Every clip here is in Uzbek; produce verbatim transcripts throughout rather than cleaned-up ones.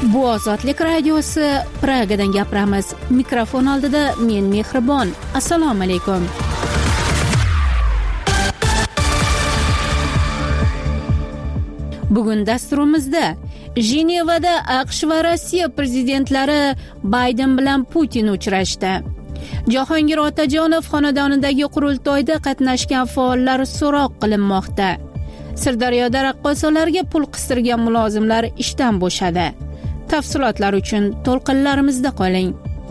Bu Ozodlik radiosi, Pragadan gapiramiz. Mikrofon oldida men Mehribon. Assalomu alaykum. Bugun dasturimizda Jenevada AQSh va Rossiya prezidentlari Bayden bilan Putin uchrashdi. Jahongir Otajonov xonadonidagi qurultoyda qatnashgan faollar so'roq qilinmoqda. Sirdaryoda raqqosalarga pul qistirgan mulozimlar ishdan bo'shadi. Tafsilotlar uchun to'lqinlarimizda qoling.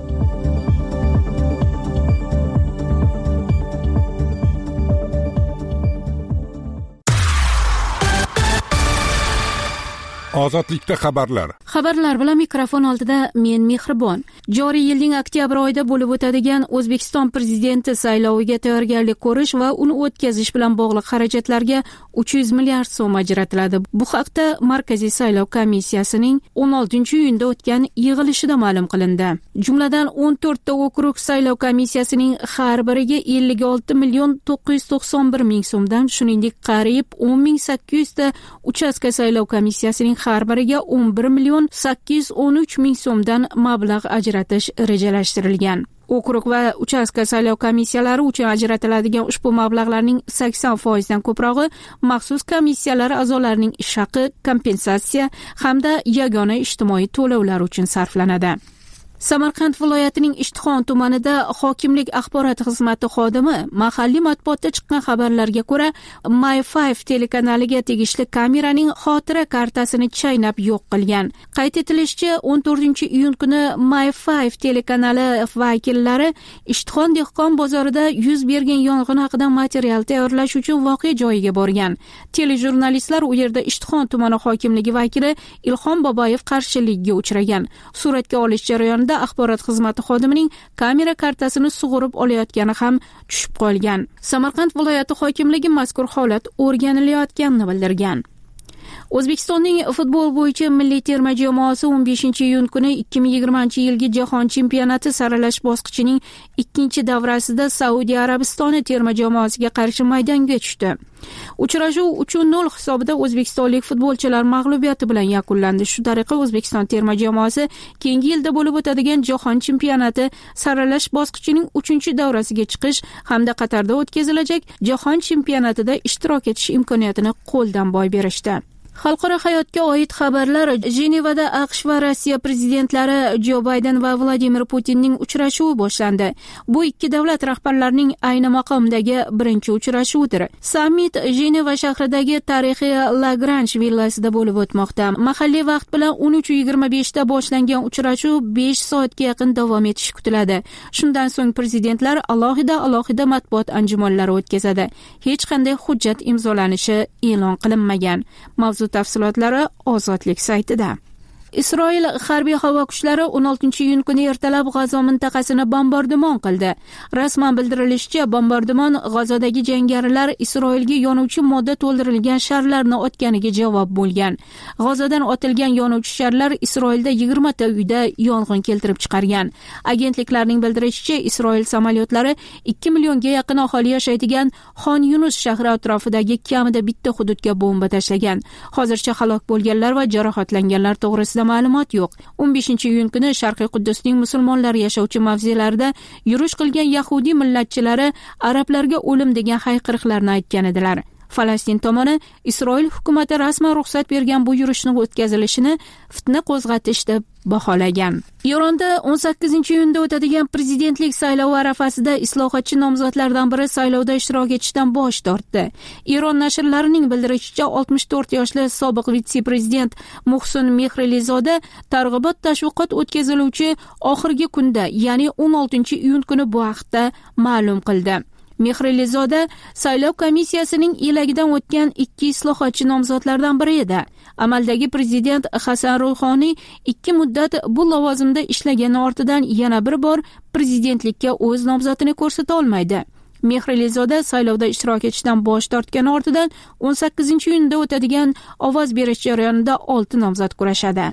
Ozodlikda xabarlar. Xabarlar bilan mikrofon oldida men Mehribon. Joriy yilning oktyabr oyida bo'lib o'tadigan O'zbekiston prezidenti sayloviga tayyorgarlik ko'rish va uni o'tkazish bilan bog'liq xarajatlarga uch yuz milliard so'm ajratiladi. Bu haqda Markaziy saylov komissiyasining o'n oltinchi iyunda o'tgan yig'ilishida ma'lum qilindi. Jumladan o'n to'rtta okrug saylov komissiyasining har biriga ellik olti million to'qqiz yuz to'qson bir ming so'mdan, shuningdek qariyb o'n ming sakkiz yuz ta uchastka saylov komissiyasining har biriga o'n bir million sakkiz yuz o'n uch ming so'mdan mablag' ajratish rejalashtirilgan. Okrug va uchastka saylov komissiyalari uchun ajratiladigan ushbu mablag'larning sakson foiz dan ko'prog'i maxsus komissiyalar a'zolarining ish haqi, kompensatsiya hamda yagona ijtimoiy to'lovlar uchun sarflanadi. Samarqand viloyatining Ishtixon tumanida hokimlik axborot xizmati xodimi mahalliy matbuotda chiqqan xabarlarga ko'ra My five telekanaliga tegishli kameraning xotira kartasini chaynab yo'q qilgan. Qayd etilishicha, o'n to'rtinchi iyun kuni My five telekanali vakillari Ishtixon dehqon bozorida yuz bergan yong'in haqida material tayyorlash uchun voqea joyiga borgan. Telejurnalistlar u yerda Ishtixon tumani hokimligi vakili Ilhom Boboyev qarshiligiga uchragan. Suratga olish jarayonida axborot xizmati xodimining kamera kartasini sug'urib olayotgani ham tushib qolgan. Samarqand viloyati hokimligi mazkur holat o'rganilayotganini bildirgan. O'zbekistonning futbol bo'yicha milliy terma jamoasi o'n beshinchi iyun kuni ikki ming yigirmanchi yilgi jahon chempionati saralash bosqichining ikkinchi davrasida Saudiya Arabistoni terma jamoasiga qarshi maydonga tushdi. Uchrashuv uch nol hisobida o'zbekistonlik futbolchilar mag'lubiyati bilan yakunlandi. Shu tariqa O'zbekiston terma jamoasi keyingi yilda bo'lib o'tadigan jahon chempionati saralash bosqichining uchinchi davrasiga chiqish hamda Qatarda o'tkazilajak jahon chempionatida ishtirok etish imkoniyatini qo'ldan boy berishdi. Xalqaro hayotga oid xabarlar. Jenevada AQSh va Rossiya prezidentlari Jo Bayden va Vladimir Putinning uchrashuvi boshlandi. Bu ikki davlat rahbarlarining ayni maqomdagi birinchi uchrashuvidir. Sammit Jeneva shahridagi tarixiy Lagrange villasida bo'lib o'tmoqda. Mahalliy vaqt bilan o'n uch yigirma besh da boshlangan uchrashuv besh soatga yaqin davom etishi kutiladi. Shundan so'ng prezidentlar alohida-alohida matbuot anjumanlari o'tkazadi. Hech qanday hujjat imzolanishi e'lon qilinmagan. Mavzu tafsilotlari Ozodlik saytida. Isroil harbiy havo kuchlari o'n oltinchi iyun kuni ertalab G'azo mintaqasini bombardimon qildi. Rasman bildirilishicha, bombardimon G'azodagi jangarilar Isroilga yonuvchi modda to'ldirilgan sharlarni otganiga javob bo'lgan. G'azodan otilgan yonuvchi sharlar Isroilda yigirma ta uyda yong'in keltirib chiqargan. Agentliklarning bildirishicha, Isroil samolyotlari ikki millionga yaqin aholi yashaydigan Xon Yunus shahri atrofidagi kamida bitta hududga bomba tashlagan. Hozircha halok bo'lganlar va jarohatlanganlar to'g'risida ma'lumot yo'q. o'n beshinchi iyun kuni Sharqiy Quddusning musulmonlar yashovchi mavzelarida yurish qilgan Yahudi millatchilari arablarga o'lim degan hayqiriqlarni aytgan edilar. Falastin tomoni Isroil hukumati rasman ruxsat bergan bu yurishning o'tkazilishini fitna qo'zg'atish deb baholagan. Eronda o'n sakkizinchi iyunda o'tadigan prezidentlik saylovi arafasida islohotchi nomzodlardan biri saylovda ishtirok etishdan bosh tortdi. Eron nashrlarining bildirishicha, oltmish to'rt yoshli sobiq vitse-prezident Muhsin Mehrilizoda targ'ibot tashviqot o'tkaziluvchi oxirgi kunda, ya'ni o'n oltinchi iyun kuni bu haqda ma'lum qildi. Mehrilizoda saylov komissiyasining elagidan o'tgan ikki islohotchi nomzodlardan biri edi. Amaldagi prezident Hasan Ruhoniy ikki muddat bu lavozimda ishlagani ortidan yana bir bor prezidentlikka o'z nomzodini ko'rsata olmaydi. Mehrilizoda saylovda ishtirok etishdan bosh tortgani ortidan o'n sakkizinchi iyunda o'tadigan ovoz berish jarayonida olti nomzod kurashadi.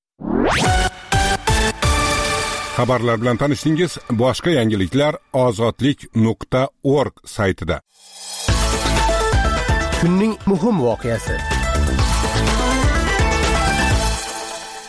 Xabarlar bilan tanishdingiz. Boshqa yangiliklar ozodlik nuqta org saytida. Kunning muhim voqeasi.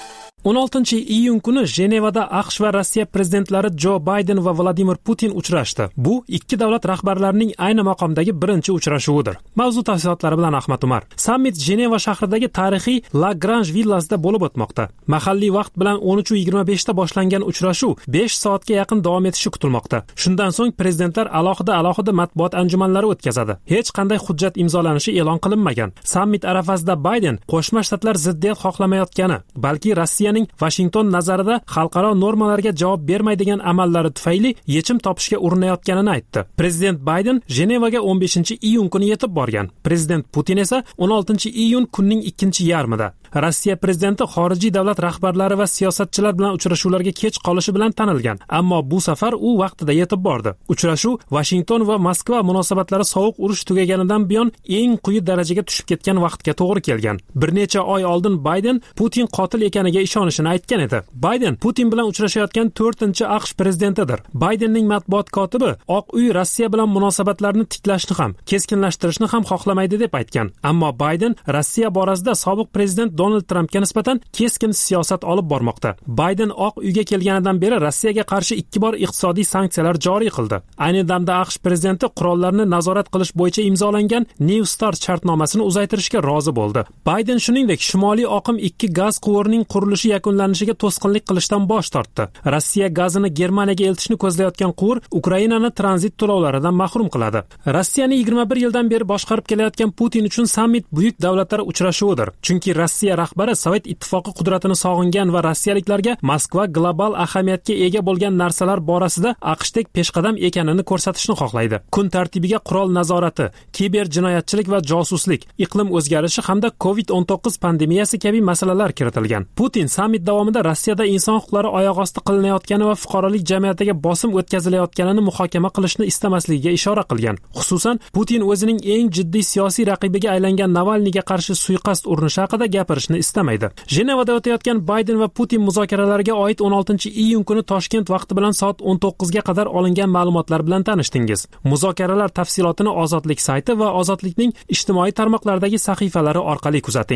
o'n oltinchi iyun kuni Jenevada AQSh va Rossiya prezidentlari Jo Bayden va Vladimir Putin uchrashdi. Bu ikki davlat rahbarlarining ayni maqomdagi birinchi uchrashuvidir. Mavzu tafsilotlari bilan Ahmad Umar. Sammit Jeneva shahridagi tarixiy La Grange villasida bo'lib o'tmoqda. Mahalliy vaqt bilan o'n uch yigirma besh ta boshlangan uchrashuv besh soatga yaqin davom etishi kutilmoqda. Shundan so'ng prezidentlar alohida-alohida matbuot anjumanlari o'tkazadi. Hech qanday hujjat imzolanishi e'lon qilinmagan. Sammit arafasida Bayden Qo'shma Shtatlar ziddiyat xohlamayotgani, balki Rossiya Washington nazarida xalqaro normalarga javob bermaydigan amallari tufayli yechim topishga urinayotganini aytdi. Prezident Bayden Jenevaga o'n beshinchi iyun kuni yetib borgan. Prezident Putin esa o'n oltinchi iyun kunning ikkinchi yarmida. Rossiya prezidenti xorijiy davlat rahbarlari va siyosatchilar bilan uchrashuvlarga kech qolishi bilan tanilgan, ammo bu safar u vaqtida yetib bordi. Uchrashuv Washington va Moskva munosabatlari sovuq urush tugaganidan buyon eng quyi darajaga tushib ketgan vaqtga to'g'ri kelgan. Bir necha oy oldin Bayden Putin qotil ekaniga ishonishini aytgan edi. Bayden Putin bilan uchrashayotgan to'rtinchi AQSh prezidentidir. Baydenning matbuot kotibi Oq uy Rossiya bilan munosabatlarni tiklashni ham, keskinlashtirishni ham xohlamaydi deb aytgan. Ammo Bayden Rossiya borasida sobiq prezident Donald Trampga nisbatan keskin siyosat olib bormoqda. Bayden Oq uyga kelganidan beri Rossiyaga qarshi ikki bor iqtisodiy sanksiyalar joriy qildi. Ayni damda AQSh prezidenti qurollarni nazorat qilish bo'yicha imzolangan New START shartnomasini uzaytirishga rozi bo'ldi. Bayden shuningdek Shimoliy oqim ikki gaz quvurining qurilishi yakunlanishiga to'sqinlik qilishdan bosh tortdi. Rossiya gazini Germaniyaga eltishni ko'zlayotgan quvur Ukrainani tranzit to'lovlaridan mahrum qiladi. Rossiyani yigirma bir yildan beri boshqarib kelayotgan Putin uchun sammit buyuk davlatlar uchrashuvidir. Chunki Rossiya rahbari Sovet ittifoqi qudratini sog'ingan va rossiyaliklarga Moskva global ahamiyatga ega bo'lgan narsalar borasida AQShdek peshqadam ekanini ko'rsatishni xohlaydi. Kun tartibiga qurol nazorati, kiber jinoyatchilik va josuslik, iqlim o'zgarishi hamda covid o'n to'qqiz pandemiyasi kabi masalalar kiritilgan. Putin sammit davomida Rossiyada inson huquqlari oyoq osti qilinayotgani va fuqarolik jamiyatiga bosim o'tkazilayotganini muhokama qilishni istamasligiga ishora qilgan. Xususan, Putin o'zining eng jiddiy siyosiy raqibiga aylangan Navalniyga qarshi suiqasd urinishi haqida gapirishni istamaydi. Jenevada o'tayotgan Bayden va Putin muzokaralariga oid o'n oltinchi iyun kuni Toshkent vaqti bilan soat o'n to'qqizga qadar olingan ma'lumotlar bilan tanishdingiz. Muzokaralar tafsilotini Ozodlik sayti va Ozodlikning ijtimoiy tarmoqlardagi sahifalari orqali kuzating.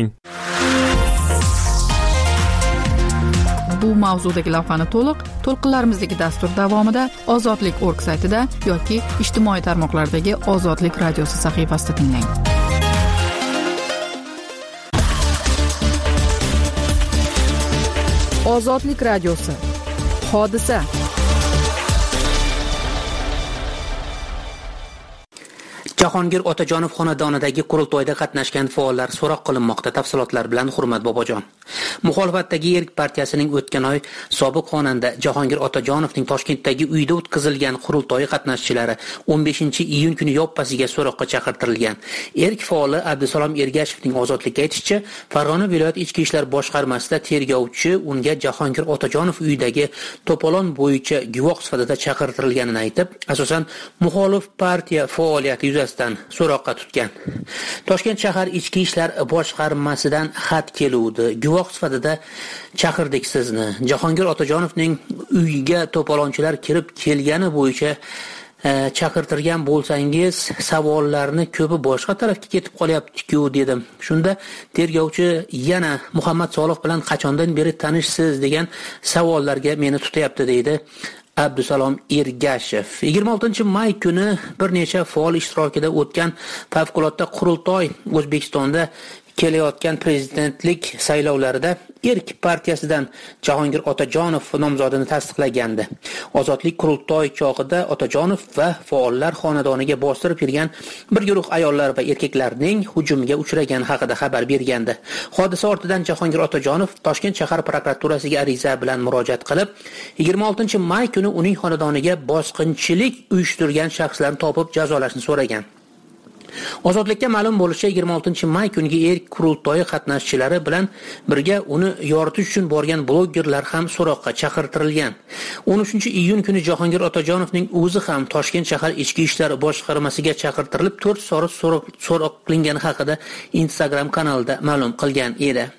Bu mavzudagi lavhani to'liq to'lqinlarimizdagi dastur davomida ozodlik nokta org saytida yoki ijtimoiy tarmoqlardagi Ozodlik radiosi sahifasida tinglang. Ozodlik radiosi. Hodisa. Jahongir Otajonov xonadonidagi qurultoyda qatnashgan faollar so'roq qilinmoqda. Tafsilotlar bilan Hurmat Bobojon. Muxolifatdagi Erk partiyasining o'tgan oy sobiq xonanda Jahongir Otajonovning Toshkentdagi uyida o'tkazilgan qurultoyi qatnashchilari o'n beshinchi iyun kuni yoppasiga so'roqqa chaqirtirilgan. Erk faoli Abdusalom Ergashevning Ozodlikka aytishicha, Farg'ona viloyat ichki ishlar boshqarmasida tergovchi unga Jahongir Otajonov uyidagi to'polon bo'yicha guvoh sifatida chaqirtirilganini aytib, asosan muxolif partiya faoliyati yuzasidan so'roqqa tutgan. Toshkent shahar ichki ishlar boshqarmasidan xat keluvdi. Guvoh sifatida chaqirdik sizni. Jahongir Otajonovning uyiga to'polonchilar kirib kelgani bo'yicha e, chaqirtirgan bo'lsangiz, savollarni ko'pi boshqa tarafga ketib qolyapti-ku dedim. Shunda tergovchi yana Muhammad Solih bilan qachondan beri tanishsiz degan savollarga meni tutyapti deydi Abdusalom Ergashev. yigirma oltinchi may kuni bir necha faol ishtirokida o'tgan favqulodda qurultoy O'zbekistonda kelayotgan prezidentlik saylovlarida Erk partiyasidan Jahongir Otajonov nomzodini tasdiqlagandi. Ozodlik qurultoy chog'ida Otajonov va faollar xonadoniga bostirib kirgan bir guruh ayollar va erkaklarning hujumiga uchragan haqida xabar bergandi. Hodisa ortidan Jahongir Otajonov Toshkent shahar prokuraturasiga ariza bilan murojaat qilib, yigirma oltinchi may kuni uning xonadoniga bosqinchilik uyushtirgan shaxslarni topib jazolashni so'ragan. Ozodlikka ma'lum bo'lishicha, yigirma oltinchi may kungi Erk qurultoyi qatnashchilari bilan birga uni yoritish uchun borgan blogerlar ham so'roqqa chaqirtirilgan. o'n uchinchi iyun kuni Jahongir Otajonovning o'zi ham Toshkent shahar ichki ishlar boshqarmasiga chaqirtirilib, to'rt soat so'roq so'roq qilingani haqida Instagram kanalida ma'lum qilgan edi.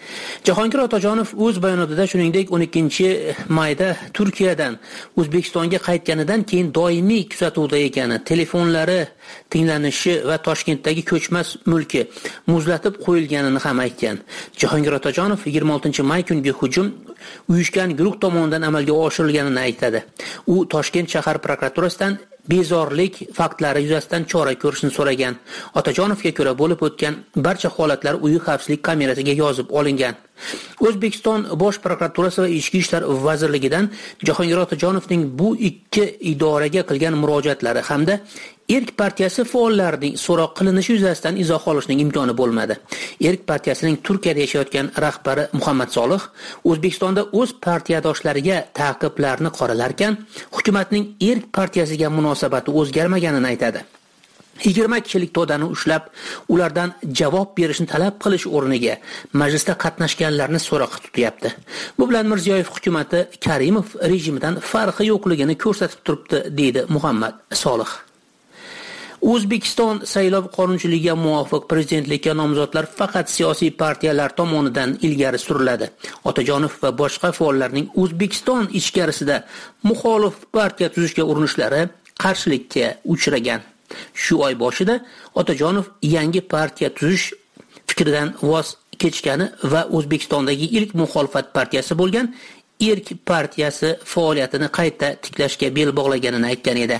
Jahongir Otajonov o'z bayonotida shuningdek o'n ikkinchi mayda Turkiyadan O'zbekistonga qaytganidan keyin doimiy kuzatuvda ekani, telefonlari tinglanishi va Toshkentdagi ko'chmas mulki muzlatib qo'yilganini ham aytgan. Jahongir Otajonov yigirma oltinchi may kungi hujum uyushgan guruh tomonidan amalga oshirilganini aytadi. U Toshkent shahar prokuraturasidan bezorlik faktlari yuzasidan chora ko'rishni so'ragan. Otajonovga ko'ra bo'lib o'tgan barcha holatlar uyi xavfsizlik kamerasiga yozib olingan. O'zbekiston Bosh prokuraturasi va Ichki ishlar vazirligidan Jahongir Otajonovning bu ikki idoraga qilgan murojaatlari hamda Erk partiyasi faollarining so'roq qilinishi yuzasidan izoh olishning imkoni bo'lmadi. Erk partiyasining Turkiyada yashayotgan rahbari Muhammad Solih O'zbekistonda o'z partiyadoshlariga ta'qiblarni qoralarkan, hukumatning Erk partiyasiga munosabati o'zgarmaganini aytadi. yigirma kishilik to'dani ushlab, ulardan javob berishni talab qilish o'rniga majlisda qatnashganlarni so'roqqa tutyapti. Bu bilan Mirziyoyev hukumatı Karimov rejimidan farqi yo'qligini ko'rsatib turibdi, deydi Muhammad Solih. O'zbekiston saylov qonunchiligiga muvofiq prezidentlikka nomzodlar faqat siyosiy partiyalar tomonidan ilgari suriladi. Otajonov va boshqa faollarning O'zbekiston ichkarisida muxolif partiya tuzishga urinishlari qarshilikka uchragan. Shu oy boshida Otajonov yangi partiya tuzish fikridan voz kechgani va O'zbekistondagi ilk muxolifat partiyasi bo'lgan Erk partiyasi faoliyatini qayta tiklashga bel bog'laganini aytgan edi.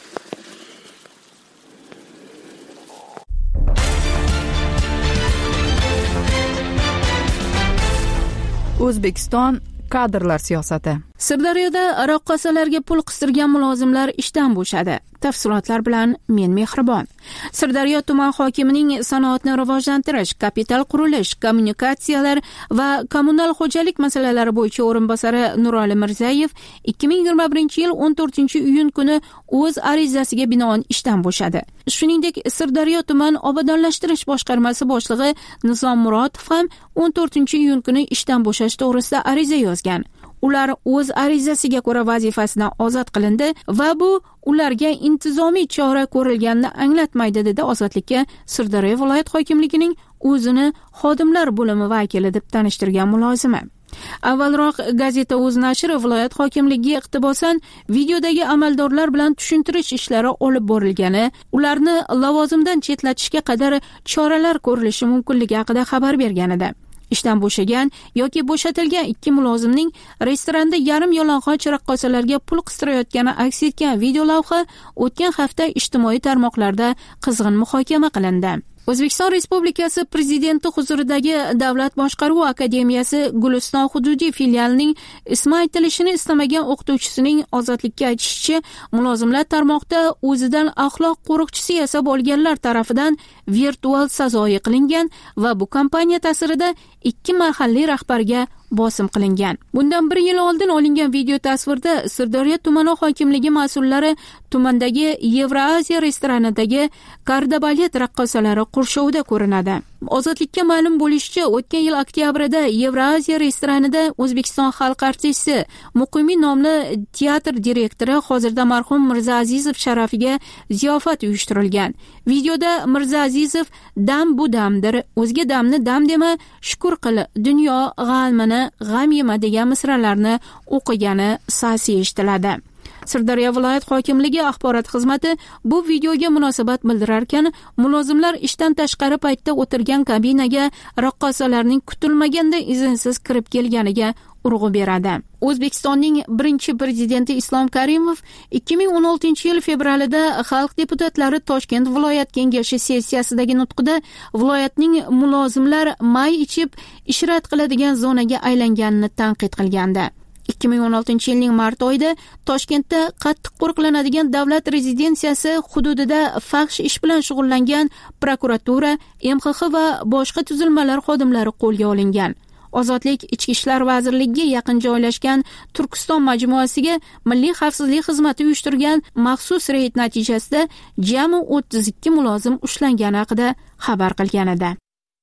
O'zbekiston kadrlar siyosati. Sirdaryoda raqqosalarga pul qistirgan mulozimlar ishdan bo'shadi. Tafsilotlar bilan men Mehribon. Sirdaryo tuman hokimining sanoatni rivojlantirish, kapital qurilish, kommunikatsiyalar va kommunal xo'jalik masalalari bo'yicha o'rinbosari Nurali Mirzayev ikki ming yigirma birinchi yil o'n to'rtinchi iyun kuni o'z arizasiga binoan ishdan bo'shadi. Shuningdek, Sirdaryo tuman obodonlashtirish boshqarmasi boshlig'i Nizom Murodov ham o'n to'rtinchi iyun kuni ishdan bo'shash to'g'risida ariza yozgan. Ular o'z arizasiga ko'ra vazifasidan ozod qilindi va bu ularga intizomiy chora ko'rilganini anglatmaydi, dedi Ozodlikka Sirdaryo viloyat hokimligining o'zini xodimlar bo'limi vakili deb tanishtirgan mulozimi. Avvalroq gazeta O'z nashri viloyat hokimligiga iqtibosan videodagi amaldorlar bilan tushuntirish ishlari olib borilgani, ularni lavozimdan chetlatishga qadar choralar ko'rilishi mumkinligi haqida xabar bergan edi. Ishdan bo'shagan yoki bo'shatilgan ikki mulozimning restoranda yarim yalang'och raqqosalarga pul qistirayotgani aks etgan video lavha o'tgan hafta ijtimoiy tarmoqlarda qizg'in muhokama qilindi. O'zbekiston Respublikasi Prezidenti huzuridagi Davlat boshqaruvi akademiyasi Guliston hududiy filialining ismi aytilishini istamagan o'qituvchisining ozodlikka aytishicha, mulozimlar tarmoqda o'zidan axloq qo'riqchisi yasab olganlar tarafidan virtual sazoyi qilingan va bu kompaniya ta'sirida ikki mahalliy rahbarga bosim qilingan. Bundan bir yil oldin olingan video tasvirda Sirdaryo tumani hokimligi mas'ullari tumandagi Yevroaziya restoranidagi kardabalet raqqosalari qurshovida ko'rinadi. Ozodlikka ma'lum bo'lishicha, o'tgan yil oktyabrida Yevroaziya restoranida O'zbekiston xalq artisti, Muqimiy nomli teatr direktori hozirda marhum Mirzaazizov sharafiga ziyofat uyushtirilgan. Videoda Mirzaazizov dam bu damdir, o'zga damni dam dema, shukur qil, dunyo g'almini g'am yema degan misralarni o'qigani sasi eshitiladi. Sirdaryo viloyat hokimligi axborot xizmati bu videoga munosabat bildirarkan, mulozimlar ishdan tashqari paytda o'tirgan kabinaga raqqosalarning kutilmaganda izinsiz kirib kelganiga urg'u beradi. O'zbekistonning birinchi prezidenti Islom Karimov ikki ming o'n oltinchi yil fevralida xalq deputatlari Toshkent viloyat kengashi sessiyasidagi nutqida viloyatning mulozimlar may ichib ishrat qiladigan zonaga aylanganini tanqid qilgandi. ikki ming o'n oltinchi yilning mart oyida Toshkentda qattiq qo'riqlanadigan davlat rezidensiyasi hududida fahsh ish bilan shug'ullangan prokuratura, M X X va boshqa tuzilmalar xodimlari qo'lga olingan. Ozodlik Ichki ishlar vazirligiga yaqin joylashgan Turkiston majmuasiga Milliy xavfsizlik xizmati uyushtirgan maxsus reyd natijasida jami o'ttiz ikki mulozim ushlangani haqida xabar qilgan edi.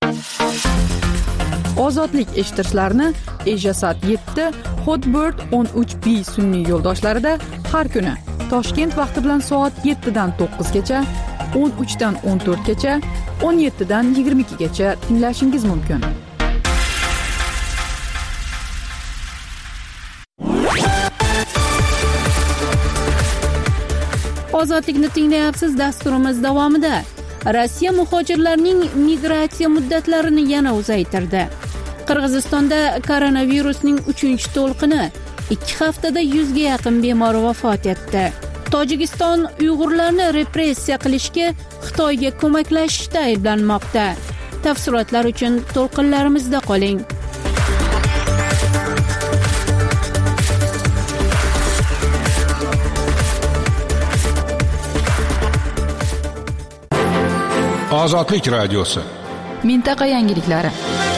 Ozodlik eshittirishlarni Ejasat yetti, Hotbird o'n uch B sun'iy yo'ldoshlarida har kuni Toshkent vaqti bilan soat yettidan to'qqizgacha, o'n uchdan o'n to'rtgacha, o'n yettidan yigirma ikkigacha tinglashingiz mumkin. Ozodlikni tinglayapsiz. Dasturimiz davomida Rossiya muhojirlarning migratsiya muddatlarini yana uzaytirdi. Qirg'izistonda koronavirusning uchinchi to'lqini ikki haftada yuzga yaqin bemor vafot etdi. Tojikiston Uyg'urlarni repressiya qilishga Xitoyga ko'maklashishda ayblanmoqda. Tafsilotlar uchun to'lqinlarimizda qoling. Ozodlik radiosi. Mintaqa yangiliklari.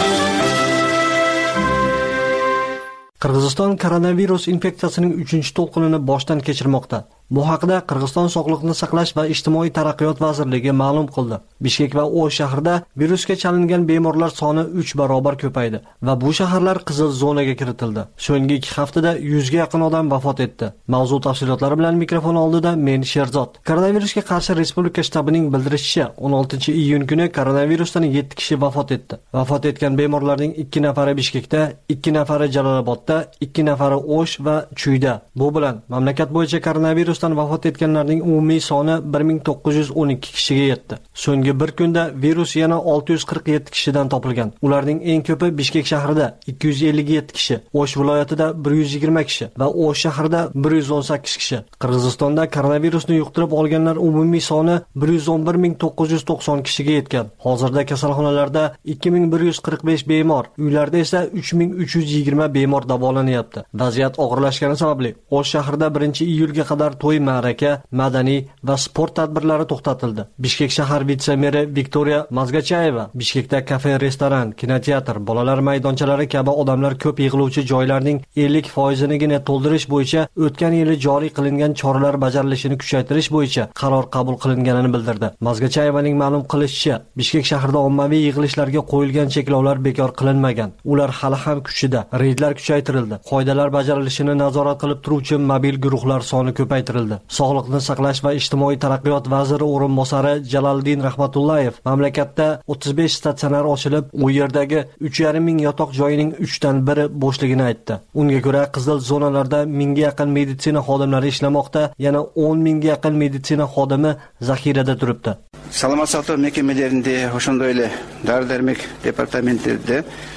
Qirg'iziston koronavirus infeksiyasining uchinchi to'lqinini boshdan kechirmoqda. Bu haqda Qirg'iziston Sog'liqni saqlash va ijtimoiy taraqqiyot vazirligi ma'lum qildi. Bishkek va O'sh shahrida virusga chalingan bemorlar soni uch barobar ko'paydi va bu shaharlar qizil zonaga kiritildi. So'nggi ikki haftada yuzga yaqin odam vafot etdi. Mavzu tafsilotlari bilan mikrofon oldida men Sherzod. Koronavirusga qarshi respublika shtabining bildirishicha, o'n oltinchi iyun kuni koronavirusdan yetti kishi vafot etdi. Vafot etgan bemorlarning ikki nafari Bishkekda, ikki nafari Jalolobodda, ikki nafari O'sh va Chuyda. Bu bilan mamlakat bo'yicha koronavirus vafot etganlarning umumiy soni bir ming to'qqiz yuz o'n ikki kishiga yetdi. So'nggi bir kunda virus yana olti yuz qirq yetti kishidan topilgan. Ularning eng ko'pi Bishkek shahrida ikki yuz ellik yetti kishi, O'sh viloyatida bir yuz yigirma kishi va O'sh shahrida bir yuz o'n sakkiz kishi. Qirg'izistonda koronavirusni yuqtirib olganlar umumiy soni bir yuz o'n bir ming to'qqiz yuz to'qson kishiga yetgan. Hozirda kasalxonalarda ikki ming bir yuz qirq besh bemor, uylarda esa uch ming uch yuz yigirma bemor davolanyapti. Vaziyat og'irlashgani sababli O'sh shahrida birinchi iyulga qadar to'y ma'raka, madaniy va sport tadbirlari to'xtatildi. Bishkek shahar vitse-meri Viktoriya Mazgachayeva Bishkekda kafe, restoran, kinoteatr, bolalar maydonchalari kabi odamlar ko'p yig'iluvchi joylarning ellik foizinigina to'ldirish bo'yicha o'tgan yili joriy qilingan choralar bajarilishini kuchaytirish bo'yicha qaror qabul qilinganini bildirdi. Mazgachayevaning ma'lum qilishicha, Bishkek shahrida ommaviy yig'ilishlarga qo'yilgan cheklovlar bekor qilinmagan. Ular hali ham kuchida. Reydlar kuchaytirildi. Qoidalar bajarilishini nazorat qilib turuvchi mobil guruhlar soni ko'paytirildi. Sog'liqni saqlash va ijtimoiy taraqqiyot vaziri o'rinbosari Jaloliddin Rahmatullayev mamlakatda o'ttiz besh statsionar ochilib, u yerdagi uch yarim ming yotoq joyining uchdan biri bo'shligini aytdi. Unga ko'ra, qizil zonalarda mingga yaqin meditsina xodimlari ishlamoqda, yana o'n mingga yaqin meditsina xodimi zaxirada turibdi. Salomat saqlash mekemalarida, o'shunday ele dori-darmok departamentida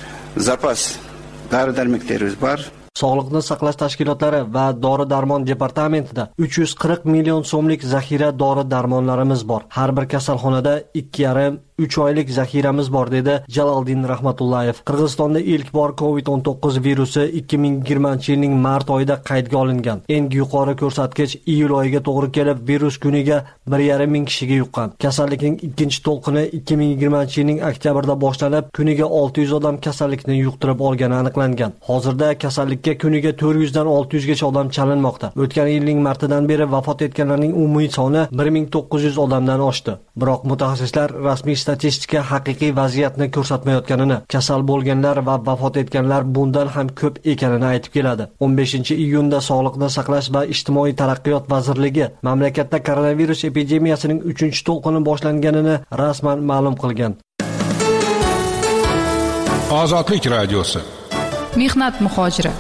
zapas dori-darmoklarimiz bor. Sog'liqni saqlash tashkilotlari va dori-darmon departamentida uch yuz qirq million so'mlik zaxira dori-darmonlarimiz bor. Har bir kasalxonada ikki yarim uch oylik zaxiramiz bor, dedi Jaloliddin Rahmatullayev. Qirg'izistonda ilk bor covid o'n to'qqiz virusi ikki ming yigirmanchi yilning mart oyida qaydga olingan. Eng yuqori ko'rsatkich iyul oyiga to'g'ri kelib, virus kuniga bir yarim ming kishiga yuqqan. Kasallikning ikkinchi to'lqini ikki ming yigirmanchi yilning oktyabrida boshlanib, kuniga olti yuz odam kasallikni yuqtirib olgani aniqlangan. Hozirda kasallikka kuniga to'rt yuz dan olti yuz gacha odam chalinmoqda. O'tgan yilning martidan beri vafot etganlarning umumiy soni bir ming to'qqiz yuz odamdan oshdi. Biroq mutaxassislar rasmiy statistika haqiqiy vaziyatni ko'rsatmayotganini, kasal bo'lganlar va vafot etganlar bundan ham ko'p ekanini aytib keladi. o'n beshinchi iyunda Sog'liqni saqlash va ijtimoiy taraqqiyot vazirligi mamlakatda koronavirus epidemiyasining uchinchi to'lqini boshlanganini rasman ma'lum qilgan. Ozodlik radiosi. Mehnat muhojiri.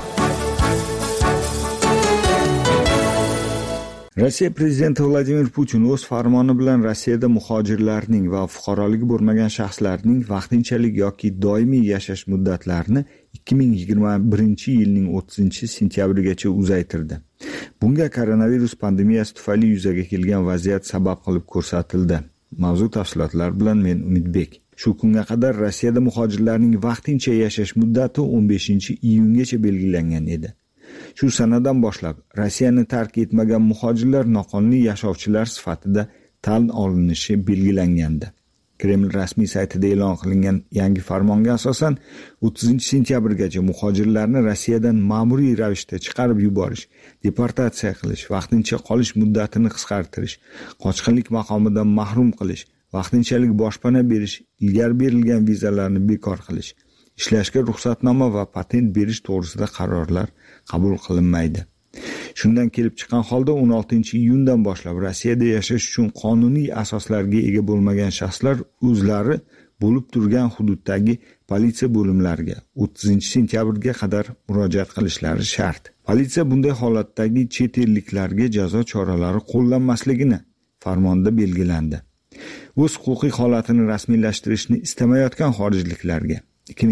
Rossiya prezidenti Vladimir Putin o'z farmoni bilan Rossiyada muhojirlarning va fuqaroligi bo'lmagan shaxslarning vaqtinchalik yoki doimiy yashash muddatlarini ikki ming yigirma birinchi yilning o'ttizinchi sentyabrigacha uzaytirdi. Bunga koronavirus pandemiyasi tufayli yuzaga kelgan vaziyat sabab qilib ko'rsatildi. Mavzu tafsilotlar bilan men Umidbek. Shu kunga qadar Rossiyada muhojirlarning vaqtincha yashash muddati o'n beshinchi iyungacha belgilangan edi. Shu sanadan boshlab Rossiyani tark etmagan muhojirlar noqonuniy yashovchilar sifatida tan olinishi belgilangandi. Kreml rasmiy saytida e'lon qilingan yangi farmonga asosan o'ttizinchi sentyabrgacha muhojirlarni Rossiyadan ma'muriy ravishda chiqarib yuborish, deportatsiya qilish, vaqtincha qolish muddatini qisqartirish, qochqinlik maqomidan mahrum qilish, vaqtinchalik boshpana berish, ilgari berilgan vizalarni bekor qilish, ishlashga ruxsatnoma va patent berish to'g'risida qarorlar qabul qilinmaydi. Shundan kelib chiqqan holda o'n oltinchi iyundan boshlab Rossiyada yashash uchun qonuniy asoslarga ega bo'lmagan shaxslar o'zlari bo'lib turgan hududdagi politsiya bo'limlariga o'ttizinchi sentyabrga qadar murojaat qilishlari shart. Politsiya bunday holatdagi chet elliklarga jazo choralari qo'llanmasligini farmonda belgilandi. O'z huquqiy holatini rasmiylashtirishni istamayotgan xorijliklarga ikki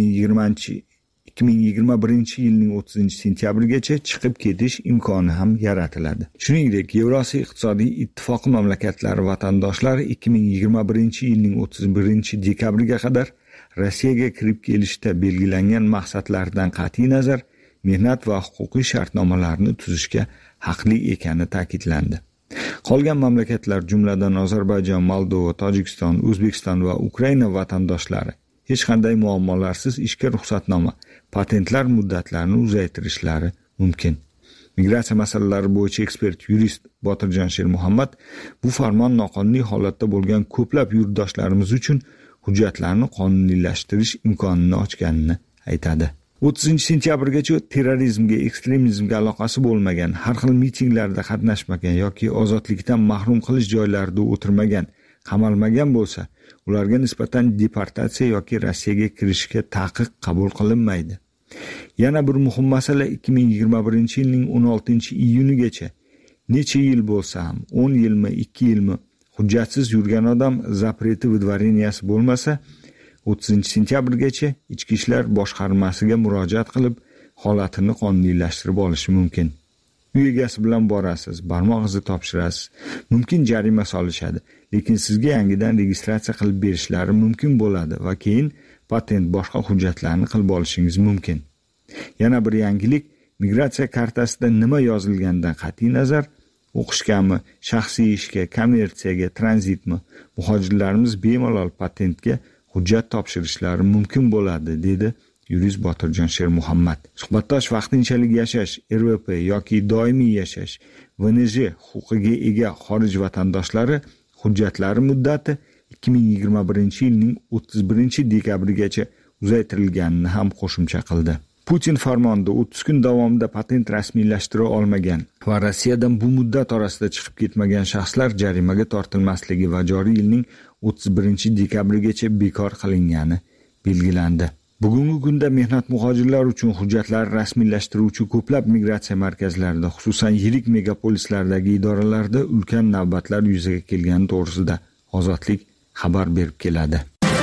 ming yigirma birinchi yilning o'ttizinchi sentyabrigacha chiqib ketish imkoni ham yaratiladi. Shuningdek, Yevrosiyo iqtisodiy ittifoqi mamlakatlari vatandoshlari ikki ming yigirma birinchi yilning o'ttiz birinchi dekabriga qadar Rossiyaga kirib kelishda belgilangan maqsadlardan qat'iy nazar mehnat va huquqiy shartnomalarni tuzishga haqli ekani ta'kidlandi. Qolgan mamlakatlar, jumladan Ozarbayjon, Moldova, Tojikiston, O'zbekiston va Ukraina vatandoshlari hech qanday muammolarsiz ishga ruxsatnoma, patentlar muddatlarini uzaytirishlari mumkin. Migratsiya masalalari bo'yicha ekspert yurist Botirjon Shermuhammad bu farmon noqonuniy holatda bo'lgan ko'plab yurtdoshlarimiz uchun hujjatlarni qonuniylashtirish imkonini ochganini aytadi. o'ttizinchi sentyabrgacha terrorizmga, ekstremizmga aloqasi bo'lmagan, har xil mitinglarda qatnashmagan yoki ozodlikdan mahrum qilish joylarida o'tirmagan, qamalmagan bo'lsa, ularga nisbatan deportatsiya yoki Rossiyaga kirishga taqiq qabul qilinmaydi. Yana bir muhim masala, ikki ming yigirma birinchi yilning o'n oltinchi iyunigacha necha yil bo'lsa ham, o'n yilmi, ikki yilmi hujjatsiz yurgan odam zapreti vidvareniyasi bo'lmasa, o'ttizinchi sentyabrgacha Ichki ishlar boshqarmasiga murojaat qilib, holatini qonuniylashtirib olishi mumkin. Uy egasi bilan borasiz, barmoq izi topshirasiz, mumkin jarima solishadi, lekin sizga yangidan registratsiya qilib berishlari mumkin bo'ladi va keyin patent boshqa hujjatlarni qilib olishingiz mumkin. Yana bir yangilik, migratsiya kartasida nima yozilganidan qat'iy nazar, o'qishgami, shaxsiy ishga, kommersiyaga, tranzitmi, muhojirlarimiz bemalol patentga hujjat topshirishlari mumkin bo'ladi, dedi yurist Botirjon Shermuhammad. Suhbatdosh vaqtinchalik yashash, R V P yoki doimiy yashash, V N J huquqiga ega xorij vatandoshlari hujjatlari muddati ikki ming yigirma birinchi yilning o'ttiz birinchi dekabrigacha uzaytirilganini ham qo'shimcha qildi. Putin farmonida o'ttiz kun davomida patent rasmiylashtira olmagan va Rossiyadan bu muddat orasida chiqib ketmagan shaxslar jarimaga tortilmasligi va joriy yilning o'ttiz birinchi dekabrigacha bekor qilingani belgilandi. Bugungi kunda mehnat muhojirlar uchun hujjatlar rasmiylashtiruvchi ko'plab migratsiya markazlarida, xususan yirik megapolislardagi idoralarda ulkan navbatlar yuzaga kelgani to'g'risida Ozodlik xabar berib keladi.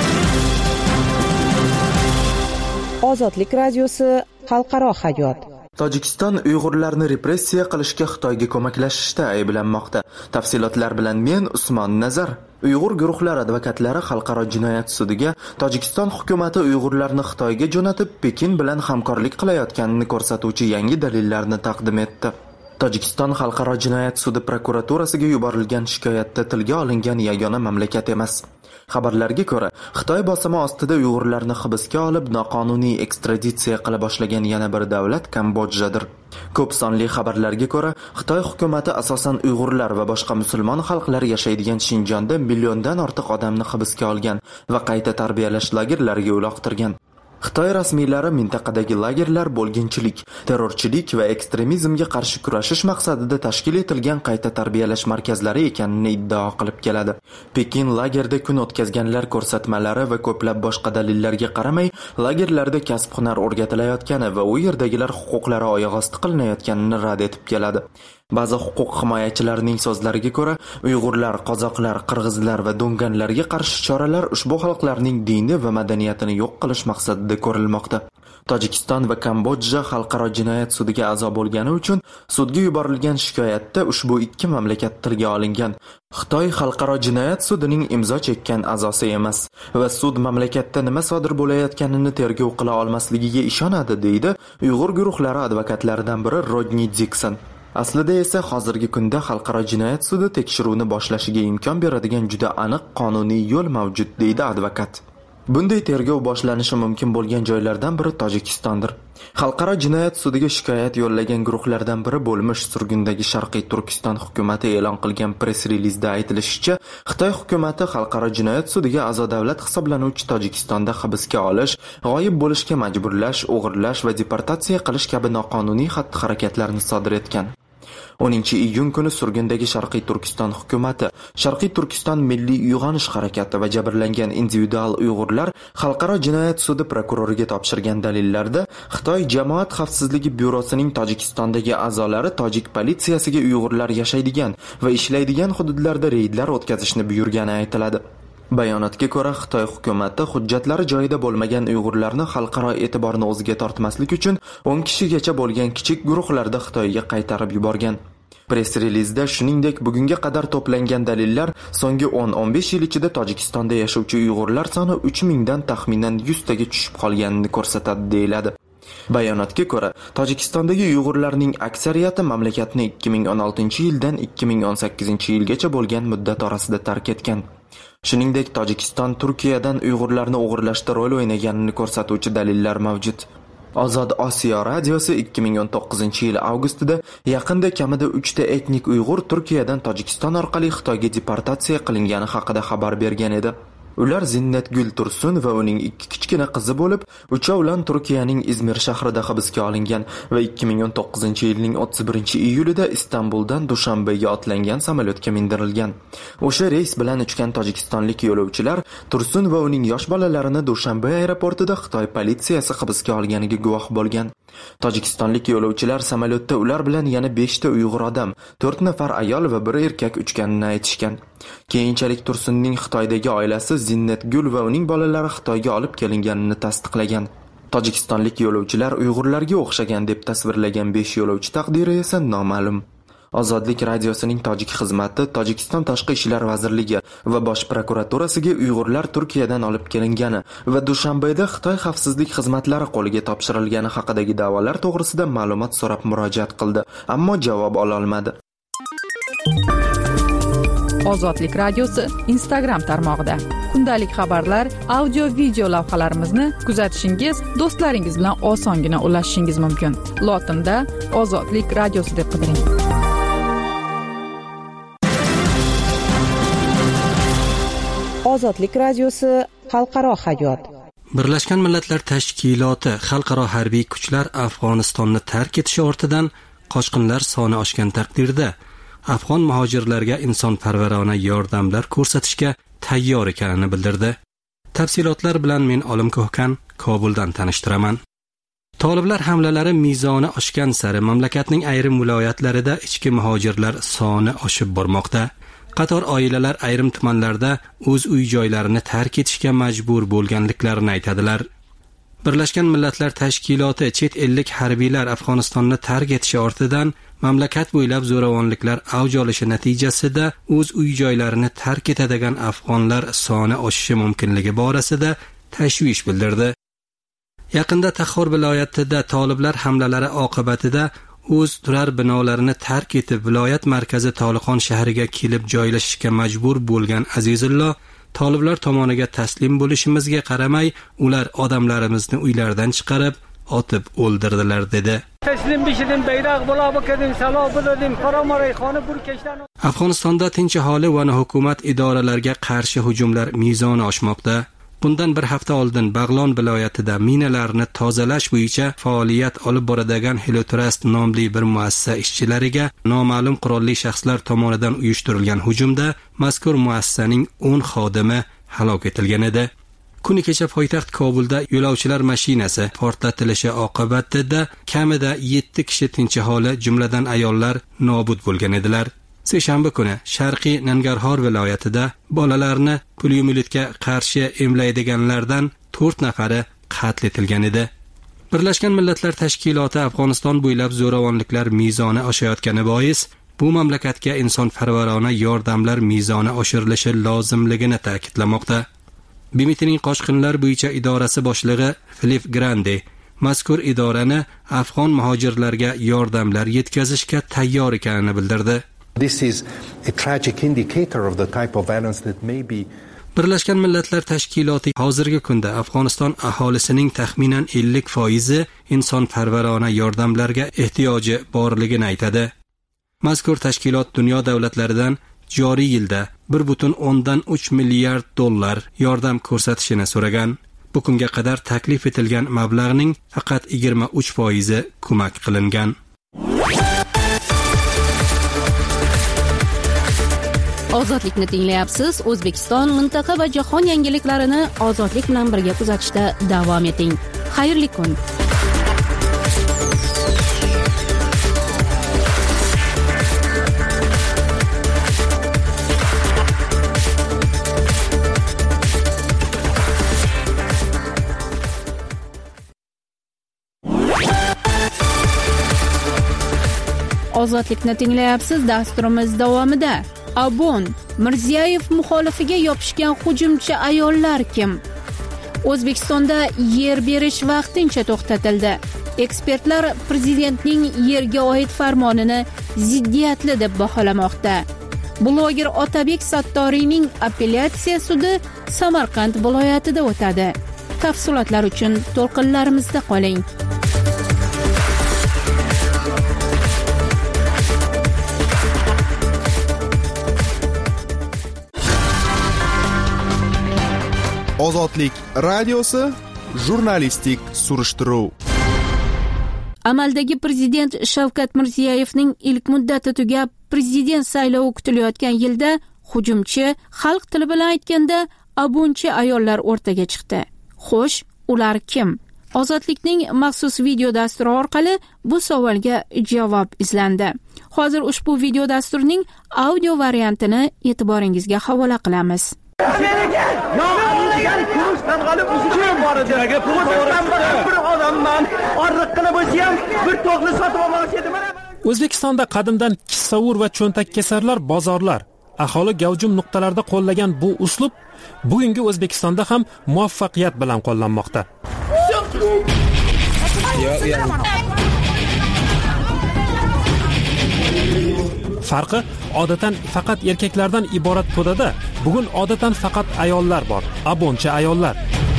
Ozodlik radiosi xalqaro hayot. Tojikiston Uyg'urlarni repressiya qilishga Xitoyga ko'maklashishda ayblanmoqda. Tafsilotlar bilan men Usmon Nazar. Uyg'ur guruhlari advokatlari xalqaro jinoyat sudiga Tojikiston hukumatı Uyg'urlarni Xitoyga jo'natib, Pekin bilan hamkorlik qilayotganini ko'rsatuvchi yangi dalillarni taqdim etdi. Tojikiston xalqaro jinoyat sudi prokuraturasiga yuborilgan shikoyatda tilga olingan yagona mamlakat emas. Xabarlarga ko'ra, Xitoy bosimi ostida Uyg'urlarni hibsga olib, noqonuniy ekstraditsiya qila boshlagan yana bir davlat Kambodjadir. Ko'p sonli xabarlarga ko'ra, Xitoy hukumatı asosan Uyg'urlar va boshqa musulmon xalqlar yashaydigan Shinjonda milliondan ortiq odamni hibsga olgan va qayta tarbiyalash lagerlariga uloqtirgan. Xitoy rasmiylari mintaqadagi lagerlar bo'lginchilik, terrorchilik va ekstremizmga qarshi kurashish maqsadida tashkil etilgan qayta tarbiyalash markazlari ekanini iddao qilib keladi. Pekin lagerda kun o'tkazganlar ko'rsatmalari va ko'plab boshqa dalillarga qaramay, lagerlarda kasb-hunar o'rgatilayotgani va u yerdagilar huquqlari oyoq osti qilinayotganini rad etib keladi. Ba'zi huquq himoyachilarining so'zlariga ko'ra, Uyg'urlar, qozoqlar, qirg'izlar va do'nganlarga qarshi choralar ushbu xalqlarning dini va madaniyatini yo'q qilish maqsadida ko'rilmoqda. Tojikiston va Kambodja xalqaro jinoyat sudiga a'zo bo'lgani uchun sudga yuborilgan shikoyatda ushbu ikki mamlakat tilga olingan. Xitoy xalqaro jinoyat sudining imzo chekkan a'zosi emas va sud mamlakatda nima sodir bo'layotganini tergov qila olmasligiga ishonadi, deydi Uyg'ur guruhlari advokatlaridan biri Rodni Dixon. Aslida esa hozirgi kunda xalqaro jinoyat sudi tekshiruvni boshlashiga imkon beradigan juda aniq qonuniy yo'l mavjud, deydi advokat. Bunday tergov boshlanishi mumkin bo'lgan joylardan biri Tojikistondir. Xalqaro jinoyat sudiga shikoyat yo'llagan guruhlardan biri bo'lmish surgundagi Sharqiy Turkiston hukumatı e'lon qilgan press-relizda aytilishicha, Xitoy hukumatı xalqaro jinoyat sudiga a'zo davlat hisoblanuvchi Tojikistonda hibsga olish, g'oyib bo'lishga majburlash, o'g'irlash va deportatsiya qilish kabi noqonuniy xatti-harakatlarni sodir etgan. o'ninchi iyun kuni surgundagi Sharqiy Turkiston hukumati, Sharqiy Turkiston Milliy uyg'onish harakati va jabrlangan individual Uyg'urlar xalqaro jinoyat sudi prokuroriga topshirgan dalillarda Xitoy Jamoat xavfsizligi byurosining Tojikistondagi a'zolari tojik politsiyasiga Uyg'urlar yashaydigan va ishlaydigan hududlarda reydlar o'tkazishni buyurgani aytiladi. Bayonotga ko'ra, Xitoy hukumati hujjatlari joyida bo'lmagan Uyg'urlarni xalqaro e'tiborni o'ziga tortmaslik uchun o'n kishigacha bo'lgan kichik guruhlarda Xitoyga qaytarib yuborgan. Press-relizda shuningdek, bugunga qadar to'plangan dalillar so'nggi o'n o'n besh yil ichida Tojikistonda yashovchi Uyg'urlar soni uch mingdan taxminan yuz taga tushib qolganini ko'rsatadi, deyiladi. Bayonotga ko'ra, Tojikistondagi Uyg'urlarning aksariyati mamlakatni ikki ming o'n oltinchi yildan ikki ming o'n sakkizinchi yilgacha bo'lgan muddat orasida tark etgan. Shuningdek, Tojikiston Turkiyadan Uyg'urlarni o'g'irlashda rol o'ynaganini ko'rsatuvchi dalillar mavjud. Ozod Osiyo radiosi ikki ming o'n to'qqizinchi yil avgustida yaqinda kamida uchta etnik Uyg'ur Turkiyadan Tojikiston orqali Xitoyga deportatsiya qilingani haqida xabar bergan edi. Ular Zinnatgul Tursun va uning ikki kichkina qizi bo'lib, uchovlan Turkiyaning Izmir shahrida hibsga olingan va ikki ming o'n to'qqizinchi yilning o'ttiz birinchi iyulida Istanbuldan Dushanbega otlangan samolyotga mindirilgan. O'sha reys bilan uchgan tojikistonlik yo'lovchilar Tursun va uning yosh bolalarini Dushanbe aeroportida Xitoy politsiyasi hibsga olganiga guvoh bo'lgan. Tojikistonlik yo'lovchilar samolyotda ular bilan yana besh ta Uyg'ur odam, to'rt nafar ayol va bir erkak uchganini aytishgan. Keyinchalik Tursunning Xitoydagi oilasi Zinnatgul va uning bolalari Xitoyga olib kelinganini tasdiqlagan. Tojikistonlik yo'lovchilar Uyg'urlarga o'xshagan deb tasvirlagan besh yo'lovchi taqdiri esa noma'lum. Ozodlik radiosining tojik xizmati Tojikiston Tashqi ishlar vazirligi va bosh prokuraturasiga Uyg'urlar Turkiyadan olib kelingani va Dushanbeda Xitoy xavfsizlik xizmatlari qo'liga topshirilgani haqidagi da'volar to'g'risida ma'lumot so'rab murojaat qildi, ammo javob ola olmadi. Ozodlik radiosi Instagram tarmog'ida kundalik xabarlar, audio video lavhalarimizni kuzatishingiz, do'stlaringiz bilan osongina ulashishingiz mumkin. Lotinda Ozodlik radiosi deb qidiring. Ozodlik radiosi xalqaro hayot. Birlashgan Millatlar Tashkiloti xalqaro harbiy kuchlar Afg'onistonni tark etishi ortidan qochqinlar soni oshgan taqdirda afg'on muhojirlarga insonparvarona yordamlar ko'rsatishga tayyor ekanini bildirdi. Tafsilotlar bilan men Olim Ko'hkan Kobuldan tanishtiraman. Toliblar hamlalari mezoni oshgan sari mamlakatning ayrim viloyatlarida ichki muhojirlar soni oshib bormoqda. Qator oilalar ayrim tumanlarda o'z uy-joylarini tark etishga majbur bo'lganliklarini aytadilar. Birlashgan Millatlar Tashkiloti chet ellik harbiylar Afg'onistonni tark etishi ortidan mamlakat bo'ylab zo'ravonliklar avj olishi natijasida o'z uy-joylarini tark etadigan afg'onlar soni oshishi mumkinligi borasida tashvish bildirdi. Yaqinda Taxor viloyatida toliblar hamlalari oqibatida o'z turar binolarini tark etib viloyat markazi Toliqon shahriga kelib joylashishga majbur bo'lgan Azizullo, toliblar tomoniga taslim bo'lishimizga qaramay, ular odamlarimizni uylardan chiqarib, otib o'ldirdilar dedi. Afg'onistonda tinch aholi va hukumat idoralariga qarshi hujumlar mezoni oshmoqda. Bundan bir hafta oldin Bag'lon viloyatida minalarni tozalash bo'yicha faoliyat olib boradigan Helotrust nomli bir muassasa ishchilariga noma'lum qurolli shaxslar tomonidan uyushtirilgan hujumda mazkur muassasaning o'n xodimi halok etilgan edi. Kuni kecha poytaxt Kobulda yo'lovchilar mashinasi portlatilishi oqibatida kamida yetti kishi tinch aholi, jumladan ayollar nobud bo'lgan edilar. Seshanba kuni Sharqiy Nangarhor viloyatida bolalarni pulyomyelitga qarshi emlaydiganlardan to'rt nafari qatl etilgan edi. Birlashgan Millatlar Tashkiloti Afg'oniston bo'ylab zo'ravonliklar mezoni oshayotgani bois bu mamlakatga insonparvarona yordamlar mezoni oshirilishi lozimligini ta'kidlamoqda. B M Tning qochqinlar bo'yicha idorasi boshlig'i Philip Grande mazkur idorani afg'on muhojirlarga yordamlar yetkazishga tayyor ekanini bildirdi. This is a tragic indicator of the type of violence that may be Birlashgan Millatlar Tashkiloti hozirgi kunda Afg'oniston aholisining taxminan ellik foizi insonparvarona yordamlarga ehtiyoji borligini aytadi. Mazkur tashkilot dunyo davlatlaridan joriy yilda bir butun o'ndan uch milliard dollar yordam ko'rsatishini so'ragan. Bu kunga qadar taklif etilgan mablag'ning faqat yigirma uch foizi ko'mak qilingan. Ozodlikni tinglayapsiz. O'zbekiston, mintaqa va jahon yangiliklarini ozodlik bilan birga kuzatishda davom eting. Xayrli kun. Ozodlikni tinglayapsiz. Dasturimiz davomida Abon Mirziyoyev muxolifiga yopishgan hujumchi ayollar kim? O'zbekistonda yer berish vaqtincha to'xtatildi. Ekspertlar prezidentning yerga oid farmonini ziddiyatli deb baholamoqda. Bloger Otabek Sattoriyning apellyatsiya sudi Samarqand viloyatida o'tadi. Tafsilotlar uchun to'lqinlarimizda qoling. Ozodlik radiosi jurnalistik surishtiruv. Amaldagi prezident Shavkat Mirziyoyevning ilk muddati tugab, prezident saylovi kutilayotgan yilda hujumchi, xalq tili bilan aytganda abunchi ayollar o'rtaga chiqdi. Xo'sh, ular kim? Ozodlikning maxsus video dasturi orqali bu savolga javob izlandi. Hozir ushbu video dasturning audio variantini e'tiboringizga havola qilamiz. Amerika! Yo'qolgan kurusdan g'olib uchun bor edi. Bir odamman, orliq qilib bo'lsa ham bir to'g'ri sotib olmoqchi edim. O'zbekistonda qadimdan kissavur va cho'ntak kesarlar bozorlar, aholi gavjum nuqtalarda qo'llagan bu uslub bugungi O'zbekistonda ham muvaffaqiyat bilan qo'llanmoqda. Farqi odatan faqat erkaklardan iborat to'dada bugun odatan faqat ayollar bor, abonchi ayollar.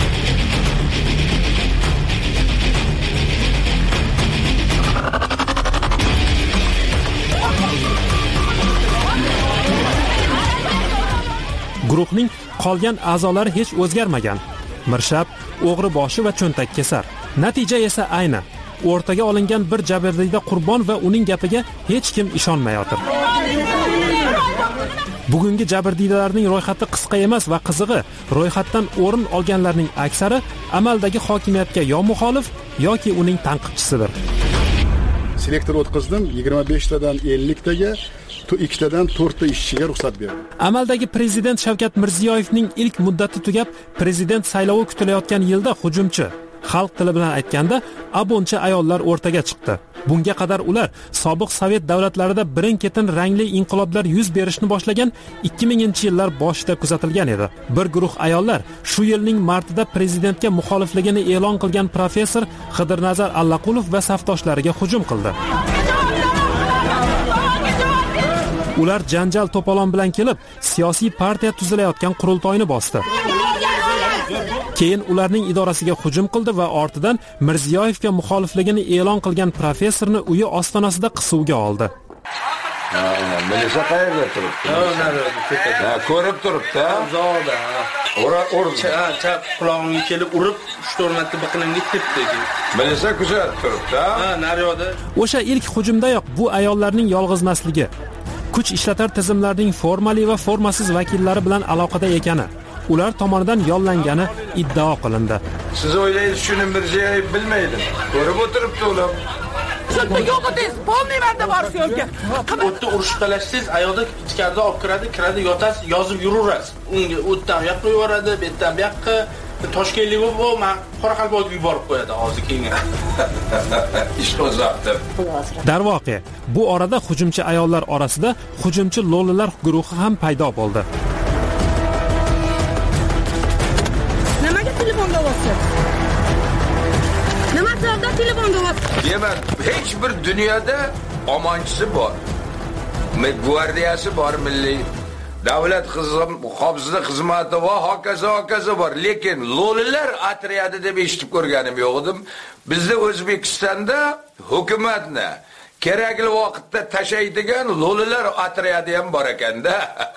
Guruhning qolgan a'zolari hech o'zgarmagan. Mirshab, o'g'ri boshi va cho'ntak kesar. Natija esa ayni. O'rtaga olingan bir jabrdiyda qurbon va uning gapiga hech kim ishonmayotir. Bugungi jabrdiydalarning ro'yxati qisqa emas va qizig'i, ro'yxatdan o'rin olganlarning aksari amaldagi hokimiyatga yo muxolif yoki uning tanqidchisidir. Selektor o'tkazdim, yigirma besh tadan ellik taga, ikki tadan to'rt ta ishchiga ruxsat berdim. Amaldagi prezident Shavkat Mirziyoyevning ilk muddati tugab, prezident saylovi kutilayotgan yilda hujumchi, xalq tili bilan aytganda abonchi ayollar o'rtaga chiqdi. Bunga qadar ular sobiq Sovet davlatlarida birin-ketin rangli inqiloblar yuz berishni boshlagan ikki minginchi yillar boshida kuzatilgan edi. Bir guruh ayollar shu yilning martida prezidentga muxolifligini e'lon qilgan professor Xidirnazar Allaqulov va safdoshlariga hujum qildi. Ular janjal to'polon bilan kelib, siyosiy partiya tuzilayotgan qurultoyni bosdi. Keyin ularning idorasiga hujum qildi va ortidan Mirziyoyevga muxolifligini e'lon qilgan professorni uyi ostonasida qisuvga oldi. Ha, Melisa qayerda turibdi? Ha, ko'rib turibdi. Zoda. Ora, ora. Chap qulog'imga kelib urib, uch to'rt marta biqinimga tepdi. Melisa kuzatib turibdi. Ha, naryoda. O'sha ilk hujumdayoq bu ayollarning yolg'izmasligi, kuch ishlatar tizimlarning formali va formasiz vakillari bilan aloqada ekani, ular tomonidan yollangani iddao qilindi. Siz o'ylaysiz shuni Mirziyoyev bilmaydi. Ko'rib o'tiribdi ular. Shunday yo'qotingiz, polniy marta bor syomka. O'tda urush talashsiz, ayolda ichkarida olib kiradi, kiradi, yotasiz, yozib yuraverasiz. Unga o'tdan yoqqa yuboradi, betdan bu yoqqa, Toshkentlik bu men Qoraqalpoqqa yuborib qo'yadi hozir keyin. Ish qo'zg'atdi. Darvoqe, bu orada hujumchi ayollar orasida hujumchi lolalar guruhi ham paydo bo'ldi. Nimaga telefonga bosdi? Nima sababdan telefonga bosdi? Demak, hech bir dunyoda omonchisi bor. Gvardiyasi bor, milliy davlat xavfsizlik xizmati va hokazo hokazo bor. Lekin lo'lilar otryadi deb eshitib ko'rganim yo'q edim. Bizda O'zbekistonda hukumatni kerakli vaqtda tashaydigan lo'lilar otryadi ham bor ekanda.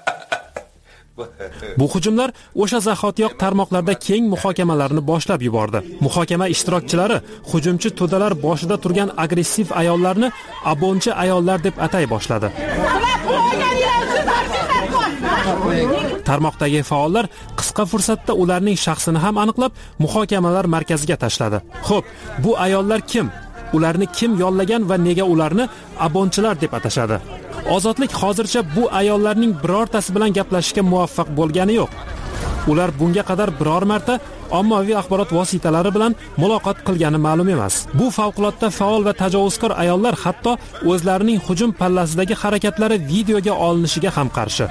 Bu hujumlar o'sha zahotiyoq tarmoqlarda keng muhokamalarni boshlab yubordi. Muhokama ishtirokchilari hujumchi to'dalar boshida turgan agressiv ayollarni abonchi ayollar deb atay boshladi. Tarmoqdagi faollar qisqa fursatda ularning shaxsini ham aniqlab, muhokamalar markaziga tashladi. Xo'p, bu ayollar kim? Ularni kim yollagan va nega ularni abonchilar deb atashadi? Ozodlik hozircha bu ayollarning birortasi bilan gaplashishga muvaffaq bo'lgani yo'q. Ular bunga qadar biror marta ommaviy axborot vositalari bilan muloqot qilgani ma'lum emas. Bu favqulodda faol va tajovuzkor ayollar hatto o'zlarining hujum pallasidagi harakatlari videoga olinishiga ham qarshi.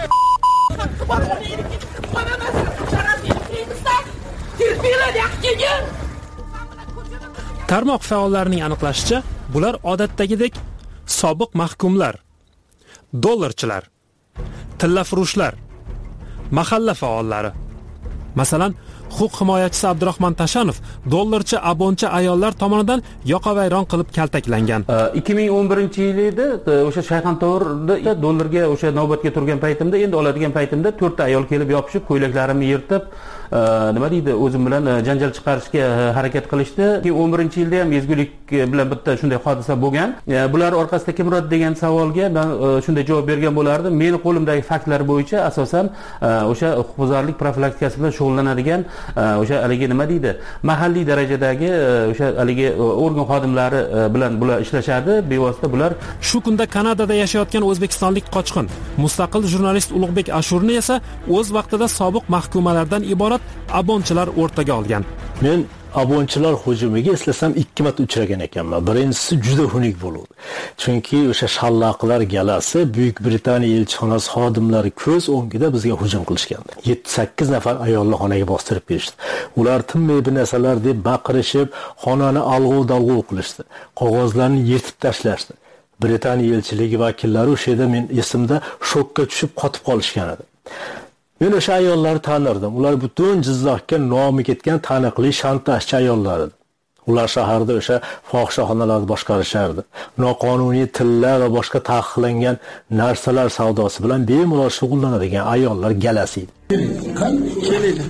Tarmoq faollarining aniqlashicha, bular odatdagidek sobiq mahkumlar, dollarchilar, tillafurushlar, mahalla faollari. Masalan, huquq himoyachisi Abdurahmon Tashanov dollarchi abonchi ayollar tomonidan yoqavayron qilib kaltaklangan. ikki ming o'n birinchi yil edi, o'sha Shayxontohurda dollarga o'sha navbatga turgan paytimda, endi oladigan paytimda to'rtta ayol kelib yopishib, ko'ylaklarimni yirtib, nima deydi, o'zim bilan janjal chiqarishga harakat qilishdi. ikki ming o'n birinchi yilda ham ezgulik bilan bitta shunday hodisa bo'lgan. Bular orqasida kim uradi degan savolga men shunday javob bergan bo'lardim. Meni qo'limdagi faktlar bo'yicha asosan o'sha huquqbuzarlik profilaktikasi bilan shug'ullanadigan o'sha haligi nima deydi, mahalliy darajadagi o'sha haligi organ xodimlari bilan bular ishlashadi. Bevosita bular shu kunda Kanadada yashayotgan o'zbekistonlik qochqin mustaqil jurnalist Ulug'bek Ashurni esa o'z vaqtida sobiq mahkumalardan iborat abonchilar o'rtaga olgan. Men abonchilar hujumiga eslasam ikki marta uchragan ekanman. Birinchisi juda xunuk bo'ldi. Chunki o'sha shallaqlar galasi Buyuk Britaniya elchixonasi xodimlari ko'z o'ngida bizga hujum qilishgan. yetti sakkiz nafar ayolni xonaga bostirib kirishdi. Ular tinmay bir narsalar deb baqirishib, xonani alg'ov-dalg'ov qilishdi. Qog'ozlarni yirtib tashlashdi. Britaniya elchiligi vakillari o'sha yerda men esimda shokka tushib qotib qolishgan edi. Men o'sha ayollarni tanirdim. Ular butun Jizzaxga nomi ketgan taniqli shantajchi ayollar edi. Ular shaharda o'sha fohishaxonalarni boshqarishardi. Noqonuniy tillar va boshqa taqiqlangan narsalar savdosi bilan bemalol shug'ullanadigan ayollar galasi edi. Keladi.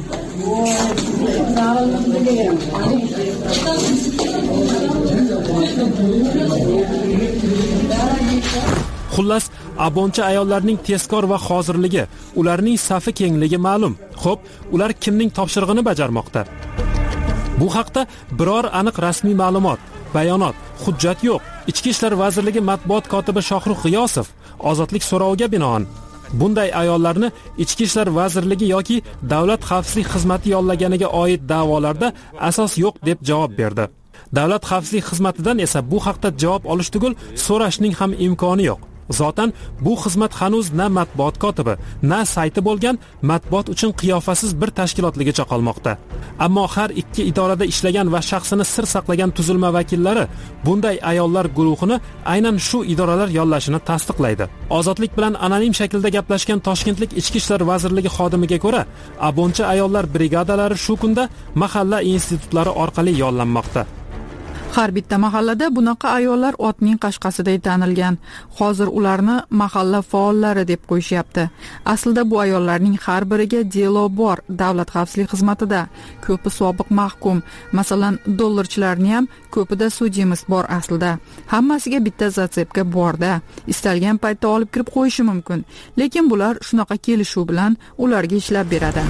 Xullas, abonchi ayollarning tezkor va hozirligi, ularning safi kengligi ma'lum. Xo'p, ular kimning topshirig'ini bajarmoqda? Bu haqda biror aniq rasmiy ma'lumot, bayonot, hujjat yo'q. Ichki ishlar vazirligi matbuot kotibi Shohruh G'iyosov Ozodlik so'roviga binoan bunday ayollarni Ichki ishlar vazirligi yoki Davlat xavfsizlik xizmati yollaganiga oid da'volarda asos yo'q deb javob berdi. Davlat xavfsizlik xizmatidan esa bu haqda javob olish tugul so'rashning ham imkoni yo'q. Zotan bu xizmat hanuz na matbuot kotibi, na sayti bo'lgan matbuot uchun qiyofasiz bir tashkilotligicha qolmoqda. Ammo har ikki idorada ishlagan va shaxsini sir saqlagan tuzilma vakillari bunday ayollar guruhini aynan shu idoralar yollashini tasdiqlaydi. Ozodlik bilan anonim shaklda gaplashgan Toshkentlik Ichki ishlar vazirligi xodimiga ko'ra, abonchi ayollar brigadalari shu kunda mahalla institutlari orqali yollanmoqda. Har bitta mahallada bunaqa ayollar otning qashqasiday tanilgan. Hozir ularni mahalla faollari deb qo'yishyapti. Aslida bu ayollarning har biriga delo bor davlat xavfsizlik xizmatida. Ko'pi sobiq mahkum, masalan, dollarchilarni ham ko'pida sudimiz bor aslida. Hammasiga bitta zatsepka bor-da. Istalgan paytda olib kirib qo'yishi mumkin. Lekin bular shunaqa kelishuv bilan ularga ishlab beradi.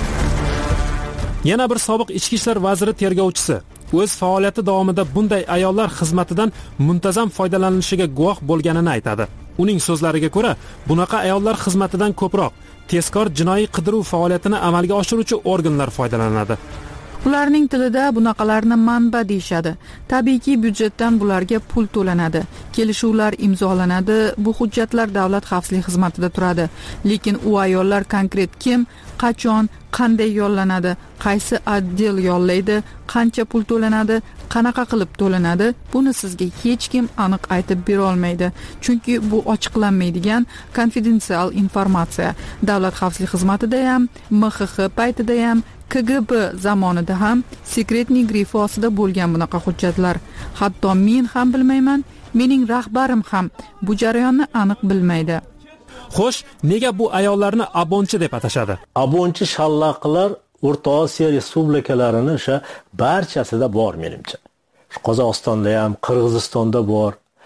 Yana bir sobiq ichki ishlar vaziri tergovchisi o'z faoliyati davomida bunday ayollar xizmatidan muntazam foydalanishiga guvoh bo'lganini aytadi. Uning so'zlariga ko'ra, bunaqa ayollar xizmatidan ko'proq tezkor jinoiy qidiruv faoliyatini amalga oshiruvchi organlar foydalanadi. Ularning tilida bunaqalarni manba deyshadi. Tabiiyki byudjetdan bularga pul to'lanadi. Kelishuvlar imzolanadi. Bu hujjatlar davlat xavfsizlik xizmatida turadi. Lekin u ayollar konkret kim, qachon, qanday yollanadi, qaysi otdel yollaydi, qancha pul to'lanadi, qanaqa qilib to'lanadi, buni sizga hech kim aniq aytib bera olmaydi. Chunki bu ochiqlanmaydigan konfidensial informatsiya. Davlat xavfsizlik xizmatida ham, M X X paytida ham, K G B zamonida ham sekretniy grifi ostida bo'lgan bunaqa hujjatlar. Hatto men ham bilmayman, mening rahbarim ham bu jarayonni aniq bilmaydi. Xo'sh, nega bu ayollarni abonchi deb atashadi? Abonchi shallaqlar O'rta Osiyo respublikalarini o'sha barchasida bor menimcha. Qozog'istonda ham, Qirg'izistonda bor.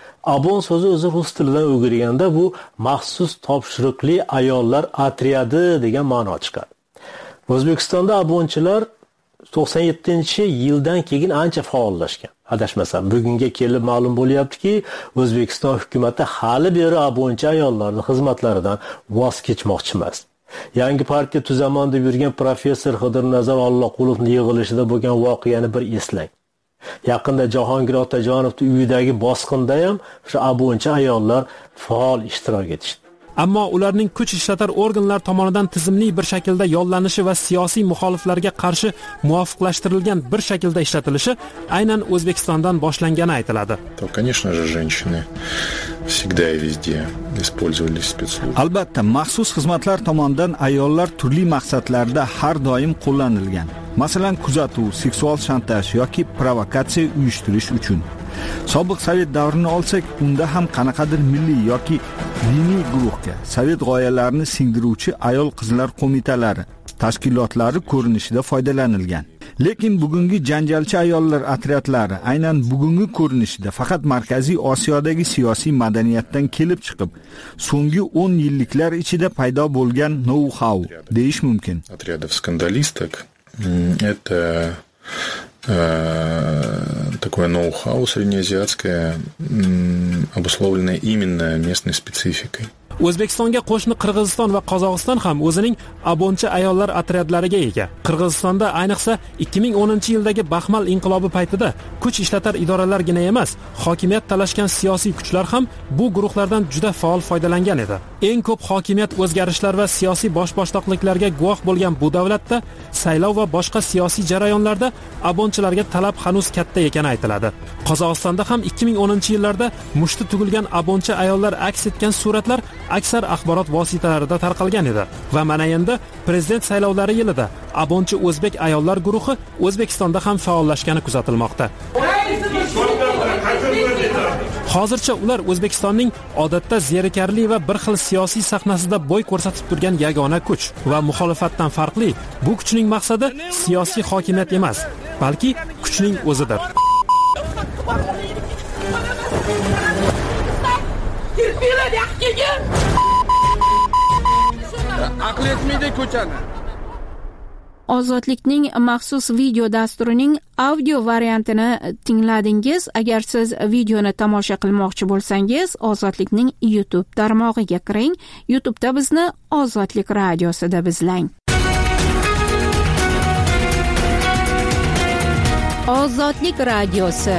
Abon so'zi o'zi rus tilidan o'girganda bu maxsus topshiriqli ayollar otryadi degan ma'no chiqadi. O'zbekistonda abonchilar to'qson yettinchi yildan keyin ancha faollashgan. Adashmasam, bugunga kelib ma'lum bo'lyaptiki, O'zbekiston hukumatı hali beri abonchi ayollarning xizmatlaridan voz kechmoqchi emas. Yangi partiya tuzaman deb yurgan professor Xidirnazar Alloqulovning yig'ilishida bo'lgan voqeani bir eslang. Yaqinda Jahongir Otajonovning uyidagi bosqinda ham o'sha abonchi ayollar faol ishtirok etishdi. Ammo ularning kuch ishlatar organlar tomonidan tizimli bir shaklda yollanishi va siyosiy muxoliflarga qarshi muvofiqlashtirilgan bir shaklda ishlatilishi aynan O'zbekistondan boshlangani aytiladi. То, конечно же, женщины всегда и везде использовали спецслужбы. Albatta, maxsus xizmatlar tomonidan ayollar turli maqsadlarda har doim qo'llanilgan. Masalan, kuzatuv, seksual shantaj yoki provokatsiya uyushtirish uchun. Sobiq Sovet davrini olsak, unda ham qanaqadir milliy yoki diniy guruhga Sovet g'oyalarini singdiruvchi ayol-qizlar qo'mitalari, tashkilotlari ko'rinishida foydalanilgan. Lekin bugungi janjalchi ayollar otryadlari aynan bugungi ko'rinishida faqat Markaziy Osiyodagi siyosiy madaniyatdan kelib chiqib, so'nggi o'n yilliklar ichida paydo bo'lgan know-how deyish mumkin. Отрядов скандалисток это такое ноу-хау среднеазиатское, обусловленное именно местной спецификой. O'zbekistonga qo'shni Qirg'iziston va Qozog'iston ham o'zining abonchi ayollar otryadlariga ega. Qirg'izistonda ayniqsa ikki ming o'ninchi yildagi Baxmal inqilobi paytida kuch ishlatar idoralargina emas, hokimiyat talashgan siyosiy kuchlar ham bu guruhlardan juda faol foydalangan edi. Eng ko'p hokimiyat o'zgarishlar va siyosiy boshboshdoqliklarga guvoh bo'lgan bu davlatda saylov va boshqa siyosiy jarayonlarda abonchilarga talab hanuz katta ekani aytiladi. Qozog'istonda ham ikki ming o'ninchi yillarda mushti tugilgan abonchi ayollar aks etgan suratlar aksar axborot vositalarida tarqalgan edi va mana endi prezident saylovlari yilida abonchi o'zbek ayollar guruhi O'zbekistonda ham faollashgani kuzatilmoqda. Hozircha ular O'zbekistonning odatda zerikarli va bir xil siyosiy sahnasida bo'y ko'rsatib turgan yagona kuch va muxolifatdan farqli, bu kuchning maqsadi siyosiy hokimiyat emas, balki kuchning o'zidir. Aql etmaydi ko'chani. Ozodlikning maxsus video dasturining audio variantini tingladingiz. Agar siz videoni tomosha qilmoqchi bo'lsangiz, Ozodlikning YouTube tarmog'iga kiring. YouTube'da bizni Ozodlik radiosida izlang. Ozodlik radiosi.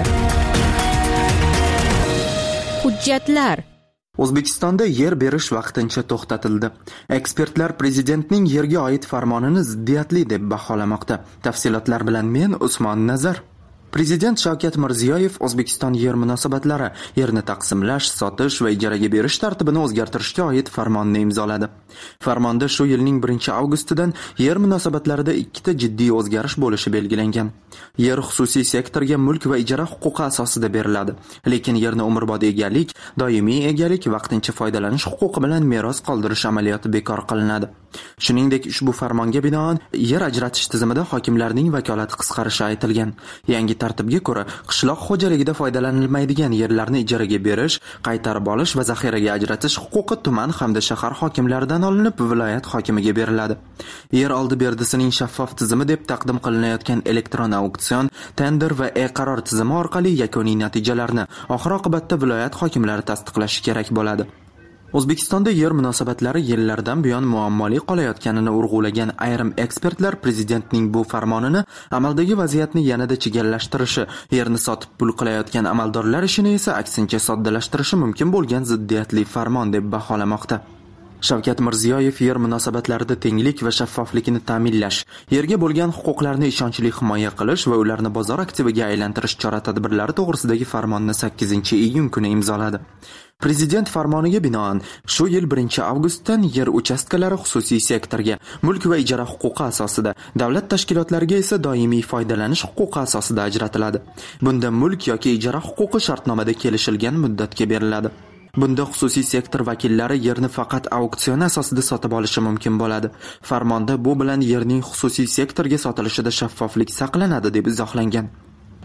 Hujjatlar. O'zbekistonda yer berish vaqtincha to'xtatildi. Ekspertlar prezidentning yerga oid farmonini ziddiyatli deb baholamoqda. Tafsilotlar bilan men Usmon Nazar. Prezident Shavkat Mirziyoyev O'zbekiston yer munosabatlari, yerni taqsimlash, sotish va ijaraga berish tartibini o'zgartirishga oid farmonni imzoladi. Farmonda shu yilning birinchi avgustidan yer munosabatlarida ikkita jiddiy o'zgarish bo'lishi belgilangan. Yer xususiy sektorga mulk va ijara huquqi asosida beriladi. Lekin yerni umrbod egalik, doimiy egalik, vaqtincha foydalanish huquqi bilan meros qoldirish amaliyoti bekor qilinadi. Shuningdek, ushbu farmonga binoan yer ajratish tizimida hokimlarning vakolati qisqarishi aytilgan. Yangi tartibga ko'ra, qishloq xo'jaligida foydalanilmaydigan yerlarni ijaraga berish, qaytarib olish va zaxiraga ajratish huquqi tuman hamda shahar hokimlaridan olinib viloyat hokimiga beriladi. Yer oldi berdisining shaffof tizimi deb taqdim qilinayotgan elektron auksion, tender va e-qaror tizimi orqali yakuniy natijalarni oxir oqibatda viloyat hokimlari tasdiqlashi kerak bo'ladi. O'zbekistonda yer munosabatlari yillardan buyon muammoli qolayotganini urg'ulagan ayrim ekspertlar prezidentning bu farmonini amaldagi vaziyatni yanada chigallashtirishi, yerni sotib pul qilayotgan amaldorlar ishini esa aksincha soddalashtirishi mumkin bo'lgan ziddiyatli farmon deb baholamoqda. Shavkat Mirziyoyev yer munosabatlarida tenglik va shaffoflikni ta'minlash, yerga bo'lgan huquqlarni ishonchli himoya qilish va ularni bozor aktiviga aylantirish chora-tadbirlari to'g'risidagi farmonni sakkizinchi iyun kuni imzoladi. Prezident farmoniga binoan shu yil birinchi avgustdan yer uchastkalari xususiy sektorga, mulk va ijara huquqi asosida, davlat tashkilotlariga esa doimiy foydalanish huquqi asosida ajratiladi. Bunda mulk yoki ijara huquqi shartnomada kelishilgan muddatga beriladi. Bunda xususiy sektor vakillari yerni faqat auksion asosida sotib olishi mumkin bo'ladi. Farmonda bu bilan yerning xususiy sektorga sotilishida shaffoflik saqlanadi deb izohlangan.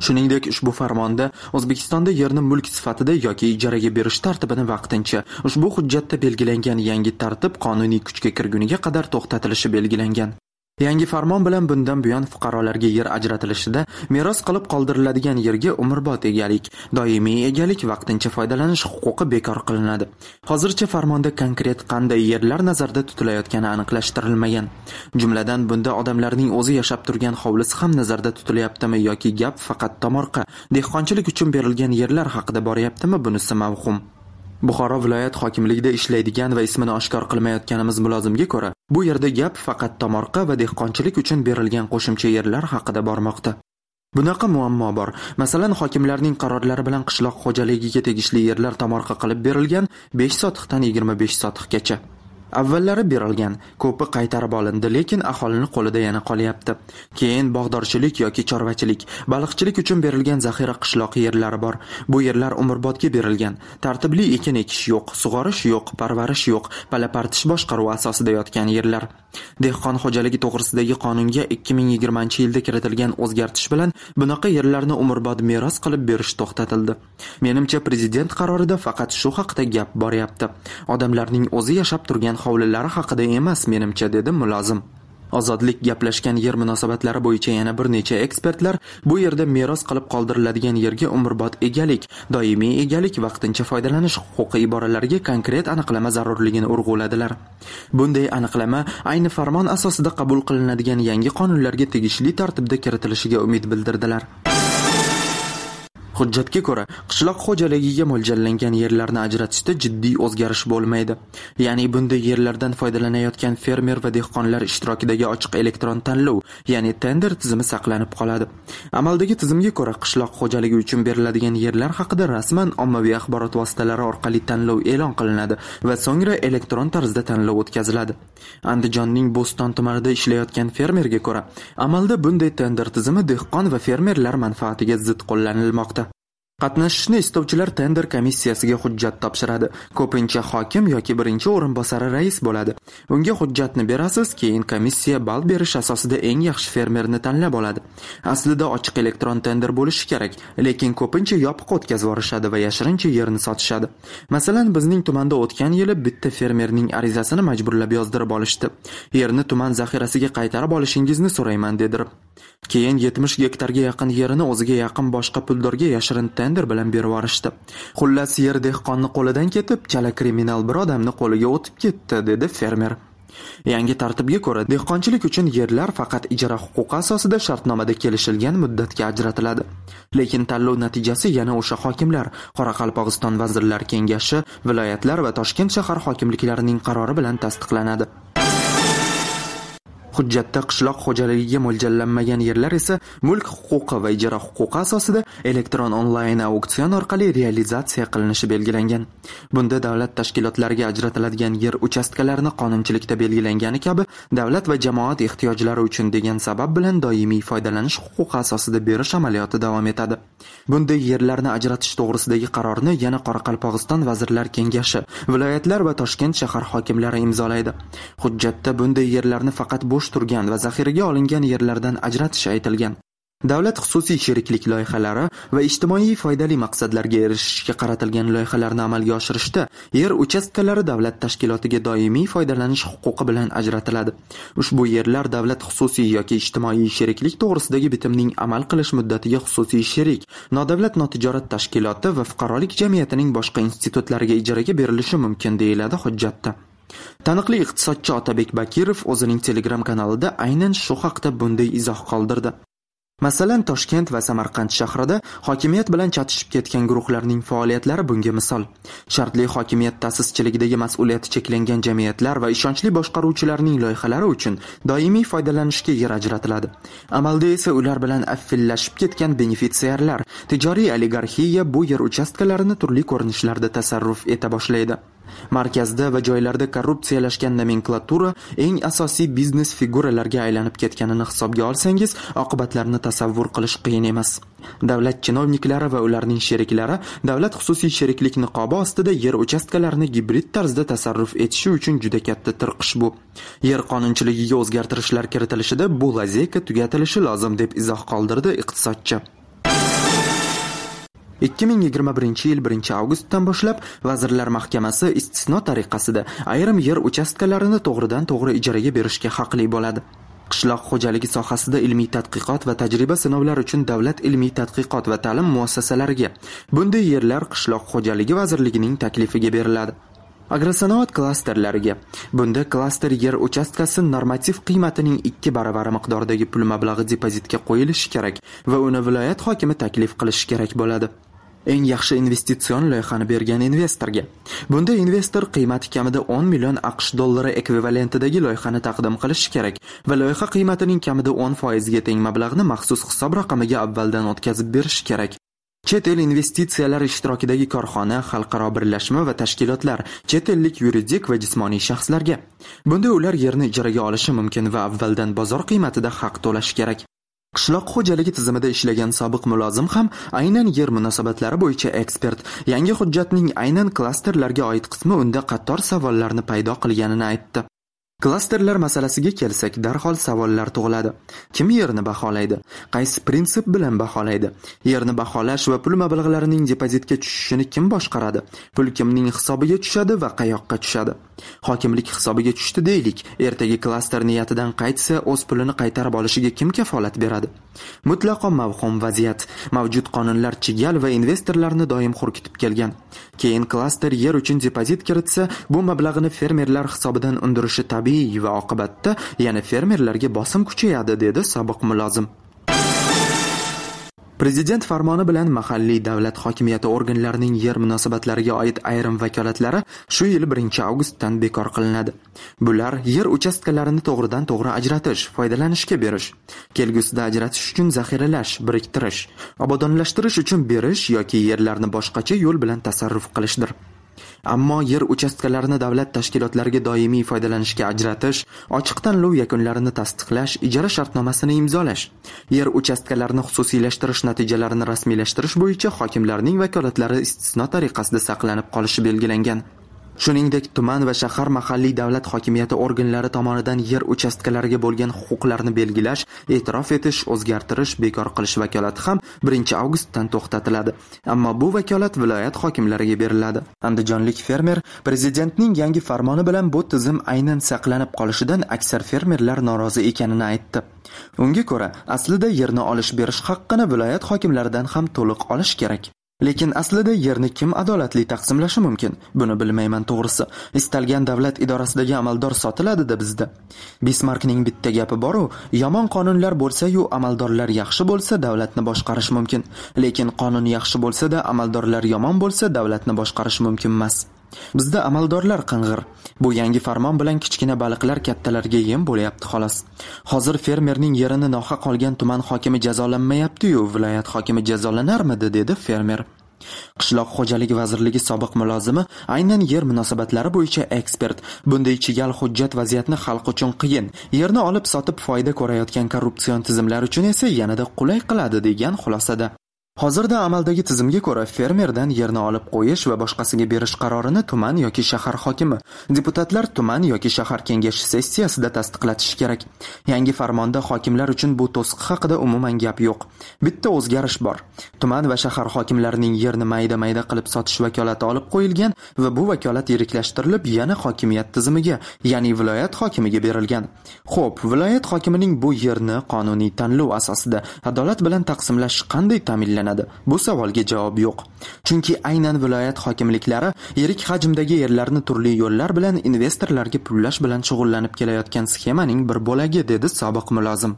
Shuningdek, ushbu farmonda O'zbekistonda yerni mulk sifatida yoki ijaraga berish tartibini vaqtincha ushbu hujjatda belgilangan yangi tartib qonuniy kuchga kirguniga qadar to'xtatilishi belgilangan. Yangi farmon bilan bundan buyon fuqarolarga yer ajratilishida meros qilib qoldiriladigan yerga umrbod egalik, doimiy egalik, vaqtincha foydalanish huquqi bekor qilinadi. Hozircha farmonda konkret qanday yerlar nazarda tutilayotgani aniqlashtirilmagan. Jumladan, bunda odamlarning o'zi yashab turgan hovlisi ham nazarda tutilayaptimi yoki gap faqat tomorqa, dehqonchilik uchun berilgan yerlar haqida boryaptimi, bunisi mavhum. Buxoro viloyat hokimligida ishlaydigan va ismini oshkor qilmayotganimiz mulozimga ko'ra, bu yerda gap faqat tomorqa va dehqonchilik uchun berilgan qo'shimcha yerlar haqida bormoqda. Bunaqa muammo bor. Masalan, hokimlarning qarorlari bilan qishloq xo'jaligiga tegishli yerlar tomorqa qilib berilgan besh sotiqdan yigirma besh sotiqgacha. Avvallari berilgan, ko'pi qaytarib olindi, lekin aholining qo'lida yana qolyapti. Keyin bog'dorchilik yoki chorvachilik, baliqchilik uchun berilgan zaxira qishloq yerlari bor. Bu yerlar umrbodga berilgan. Tartibli ekin ekish yo'q, sug'orish yo'q, parvarish yo'q, palapartish boshqaruvi asosida yotgan yerlar. Dehqon xo'jaligi to'g'risidagi qonunga ikki ming yigirmanchi yilda kiritilgan o'zgartish bilan bunaqa yerlarni umrbod meros qilib berish to'xtatildi. Menimcha prezident qarorida faqat shu haqida gap boryapti. Odamlarning o'zi yashab turgan hovlilari haqida emas, menimcha, dedi mulozim. Ozodlik gaplashgan yer munosabatlari bo'yicha yana bir necha ekspertlar bu yerda meros qilib qoldiriladigan yerga umrbod egalik, doimiy egalik, vaqtincha foydalanish huquqi iboralariga konkret aniqlama zarurligini urg'uladilar. Bunday aniqlama ayni farmon asosida qabul qilinadigan yangi qonunlarga tegishli tartibda kiritilishiga umid bildirdilar. Hujjatga ko'ra, qishloq xo'jaligiga mo'ljallangan yerlarni ajratishda jiddiy o'zgarish bo'lmaydi. Ya'ni bunday yerlardan foydalanayotgan fermer va dehqonlar ishtirokidagi ochiq elektron tanlov, ya'ni tender tizimi saqlanib qoladi. Amaldagi tizimga ko'ra, qishloq xo'jaligi uchun beriladigan yerlar haqida rasman ommaviy axborot vositalari orqali tanlov e'lon qilinadi va so'ngra elektron tarzda tanlov o'tkaziladi. Andijonning Bo'ston tumanida ishlayotgan fermerga ko'ra, amalda bunday tender tizimi dehqon va fermerlar manfaatiga zid qo'llanilmoqda. Qatnashishni istovchilar tender komissiyasiga hujjat topshiradi. Ko'pincha hokim yoki birinchi o'rinbosari rais bo'ladi. Unga hujjatni berasiz, keyin komissiya ball berish asosida eng yaxshi fermerni tanlab oladi. Aslida ochiq elektron tender bo'lishi kerak, lekin ko'pincha yopiq o'tkazib yorishadi va yashirincha yerni sotishadi. Masalan, bizning tumanda o'tgan yili bitta fermerning arizasini majburlab yozdirib olishdi. Yerni tuman zaxirasiga qaytarib olishingizni so'rayman dedirib. Keyin yetmish gektarga yaqin yerini o'ziga yaqin boshqa puldorga yashirin tender bilan berib yuborishdi. Xullas, yer dehqonni qo'lidan ketib, chala kriminal bir odamni qo'liga o'tib ketdi, dedi fermer. Yangi tartibga ko'ra, dehqonchilik uchun yerlar faqat ijara huquqi asosida shartnomada kelishilgan muddatga ajratiladi. Lekin tanlov natijasi yana o'sha hokimlar, Qoraqalpog'iston Vazirlar Kengashi, viloyatlar va Toshkent shahar hokimliklarining qarori bilan tasdiqlanadi. Hujjatda qishloq xo'jaligiga mo'ljallanmagan yerlar esa mulk huquqi va ijara huquqi asosida elektron onlayn auksion orqali realizatsiya qilinishi belgilangan. Bunda davlat tashkilotlariga ajratiladigan yer uchastkalarini qonunchilikda belgilangani kabi davlat va jamoat ehtiyojlari uchun degan sabab bilan doimiy foydalanish huquqi asosida berish amaliyoti davom etadi. Bunday yerlarni ajratish to'g'risidagi qarorni yana Qoraqalpog'iston Vazirlar Kengashi, viloyatlar va Toshkent shahar hokimlari imzolaydi. Hujjatda bunday yerlarni faqat bo'sh turgan va zaxiraga olingan yerlardan ajratish aytilgan. Davlat xususiy sheriklik loyihalari va ijtimoiy foydali maqsadlarga erishishga qaratilgan loyihalarni amalga oshirishda yer uchastkalari davlat tashkilotiga doimiy foydalanish huquqi bilan ajratiladi. Ushbu yerlar davlat xususiy yoki ijtimoiy sheriklik to'g'risidagi bitimning amal qilish muddatiga xususiy sherik, nodavlat notijorat tashkiloti va fuqarolik jamiyatining boshqa institutlariga ijaraga berilishi mumkin, deyiladi hujjatda. Taniqli iqtisodchi Otabek Bakirov o'zining Telegram kanalida aynan shu haqda bunday izoh qoldirdi. Masalan, Toshkent va Samarqand shahrida hokimiyat bilan chatishib ketgan guruhlarning faoliyatlari bunga misol. Shartli hokimiyat ta'sischiligidagi mas'uliyati cheklangan jamiyatlar va ishonchli boshqaruvchilarning loyihalari uchun doimiy foydalanishga yer ajratiladi. Amalda esa ular bilan affillashib ketgan benefitsiarlar, tijoriy oligarxiya bu yer uchastkalarini turli ko'rinishlarda tasarruf eta boshlaydi. Markazda va joylarda korrupsiyalashgan nomenklatura eng asosiy biznes figuralarga aylanib ketganini hisobga olsangiz, oqibatlarini tasavvur qilish qiyin emas. Davlat chinovniklari va ularning sheriklari davlat xususiy sheriklik niqobi ostida yer uchastkalarini gibrid tarzda tasarruf etishi uchun juda katta tirqish bu. Yer qonunchiligiga o'zgartirishlar kiritilishida bu lazeyka tugatilishi lozim, deb izoh qoldirdi iqtisodchi. ikki ming yigirma birinchi yil birinchi avgustdan boshlab Vazirlar Mahkamasi istisno tariqasida ayrim yer uchastkalarini to'g'ridan to'g'ri ijaraga berishga haqli bo'ladi. Qishloq xo'jaligi sohasida ilmiy tadqiqot va tajriba sinovlari uchun Davlat ilmiy tadqiqot va ta'lim muassasalariga bunday yerlar Qishloq xo'jaligi vazirligining taklifiga beriladi. Agrosanoat klasterlariga bunda klaster yer uchastkasi normativ qiymatining ikki baravari miqdoridagi pul mablag'i depozitga qo'yilishi kerak va uni viloyat hokimi taklif qilishi kerak bo'ladi. Eng yaxshi investitsion loyihani bergan investorga. Bunda investor qiymati kamida o'n million AQSh dollari ekvivalentidagi loyihani taqdim qilishi kerak va loyiha qiymatining kamida o'n foiz ga teng mablag'ni maxsus hisob raqamiga avvaldan o'tkazib berishi kerak. Chet el investitsiyalari ishtirokidagi korxona, xalqaro birlashma va tashkilotlar chet ellik yuridik va jismoniy shaxslarga. Bunda ular yerni ijaraga olishi mumkin va avvaldan bozor qiymatida haq to'lashi kerak. Qishloq xo'jaligi tizimida ishlagan sobiq mulozim ham aynan yer munosabatlari bo'yicha ekspert. Yangi hujjatning aynan klasterlarga oid qismi unda qator savollarni paydo qilganini aytdi. Klasterlar masalasiga kelsak, darhol savollar tug'iladi. Kim yerni baholaydi? Qaysi prinsip bilan baholaydi? Yerni baholash va pul mablag'larining depozitga tushishini kim boshqaradi? Pul kimning hisobiga tushadi va qayoqqa tushadi? Hokimlik hisobiga tushdi deylik. Ertaga klaster niyatidan qaytsa, o'z pulini qaytarib olishiga kim kafolat beradi? Mutlaqo mavhum vaziyat. Mavjud qonunlar chigal va investorlarni doim xurkitib kelgan. Keyin klaster yer uchun depozit kiritsa, bu mablag'ni fermerlar hisobidan undirishi tabiiy va oqibatda yana fermerlarga bosim kuchayadi, dedi sobiq mulozim. Prezident farmoni bilan mahalliy davlat hokimiyati organlarining yer munosabatlariga oid ayrim vakolatlari shu yil birinchi avgustdan bekor qilinadi. Bular yer uchastkalarini to'g'ridan to'g'ri ajratish, foydalanishga berish, kelgusida ajratish uchun zaxiralash, biriktirish, obodonlashtirish uchun berish yoki yerlarni boshqacha yo'l bilan tasarruf qilishdir. Ammo yer uchastkalarini davlat tashkilotlariga doimiy foydalanishga ajratish, ochiq tanlov yakunlarini tasdiqlash, ijara shartnomasini imzolash, yer uchastkalarini xususiylashtirish natijalarini rasmiylashtirish bo'yicha hokimlarning vakolatlari istisno tariqasida saqlanib qolishi belgilangan. Shuningdek, tuman va shahar mahalliy davlat hokimiyati organlari tomonidan yer uchastkalariga bo'lgan huquqlarni belgilash, e'tirof etish, o'zgartirish, bekor qilish vakolati ham birinchi avgustdan to'xtatiladi. Ammo bu vakolat viloyat hokimlariga beriladi. Andijonlik fermer prezidentning yangi farmoni bilan bu tizim aynan saqlanib qolishidan aksar fermerlar norozi ekanini aytdi. Unga ko'ra, aslida yerni olish-berish haqqini viloyat hokimlaridan ham to'liq olish kerak. Lekin aslida yerni kim adolatli taqsimlashi mumkin? Buni bilmayman to'g'risi. Istalgan davlat idorasidagi amaldor sotiladi-da bizda. Bismarckning bitta gapi bor-u, yomon qonunlar bo'lsa-yu amaldorlar yaxshi bo'lsa, davlatni boshqarish mumkin. Lekin qonun yaxshi bo'lsa-da, amaldorlar yomon bo'lsa, davlatni boshqarish mumkin emas. Bizda amaldorlar qing'ir. Bu yangi farmon bilan kichkina baliqlar kattalarga yem bo'lyapti xolos. Hozir fermerning yerini nohaq olgan tuman hokimi jazolanmayapti-yu, viloyat hokimi jazolanarmidi, dedi fermer. Qishloq xo'jaligi vazirligi sobiq mulozimi aynan yer munosabatlari bo'yicha ekspert. Bunday chigal hujjat vaziyatni xalq uchun qiyin, yerni olib sotib foyda ko'rayotgan korrupsion tizimlar uchun esa yanada qulay qiladi, degan xulosada. Hozirda amaldagi tizimga ko'ra fermerdan yerni olib qo'yish va boshqasiga berish qarorini tuman yoki shahar hokimi, deputatlar tuman yoki shahar kengashi sessiyasida tasdiqlatishi kerak. Yangi farmonda hokimlar uchun bu to'siq haqida umuman gap yo'q. Bitta o'zgarish bor. Tuman va shahar hokimlarining yerni mayda-mayda qilib sotish vakolati olib qo'yilgan va bu vakolat yiriklashtirilib yana hokimiyat tizimiga, ya'ni viloyat hokimiga berilgan. Xo'p, viloyat hokimining bu yerni qonuniy tanlov asosida adolat bilan taqsimlash qanday ta'minlanadi? Bu savolga javob yo'q. Chunki aynan viloyat hokimliklari yirik hajmdagi yerlarni turli yo'llar bilan investorlarga pullash bilan shug'ullanib kelayotgan sxemaning bir bo'lagi, dedi sobiq mulozim.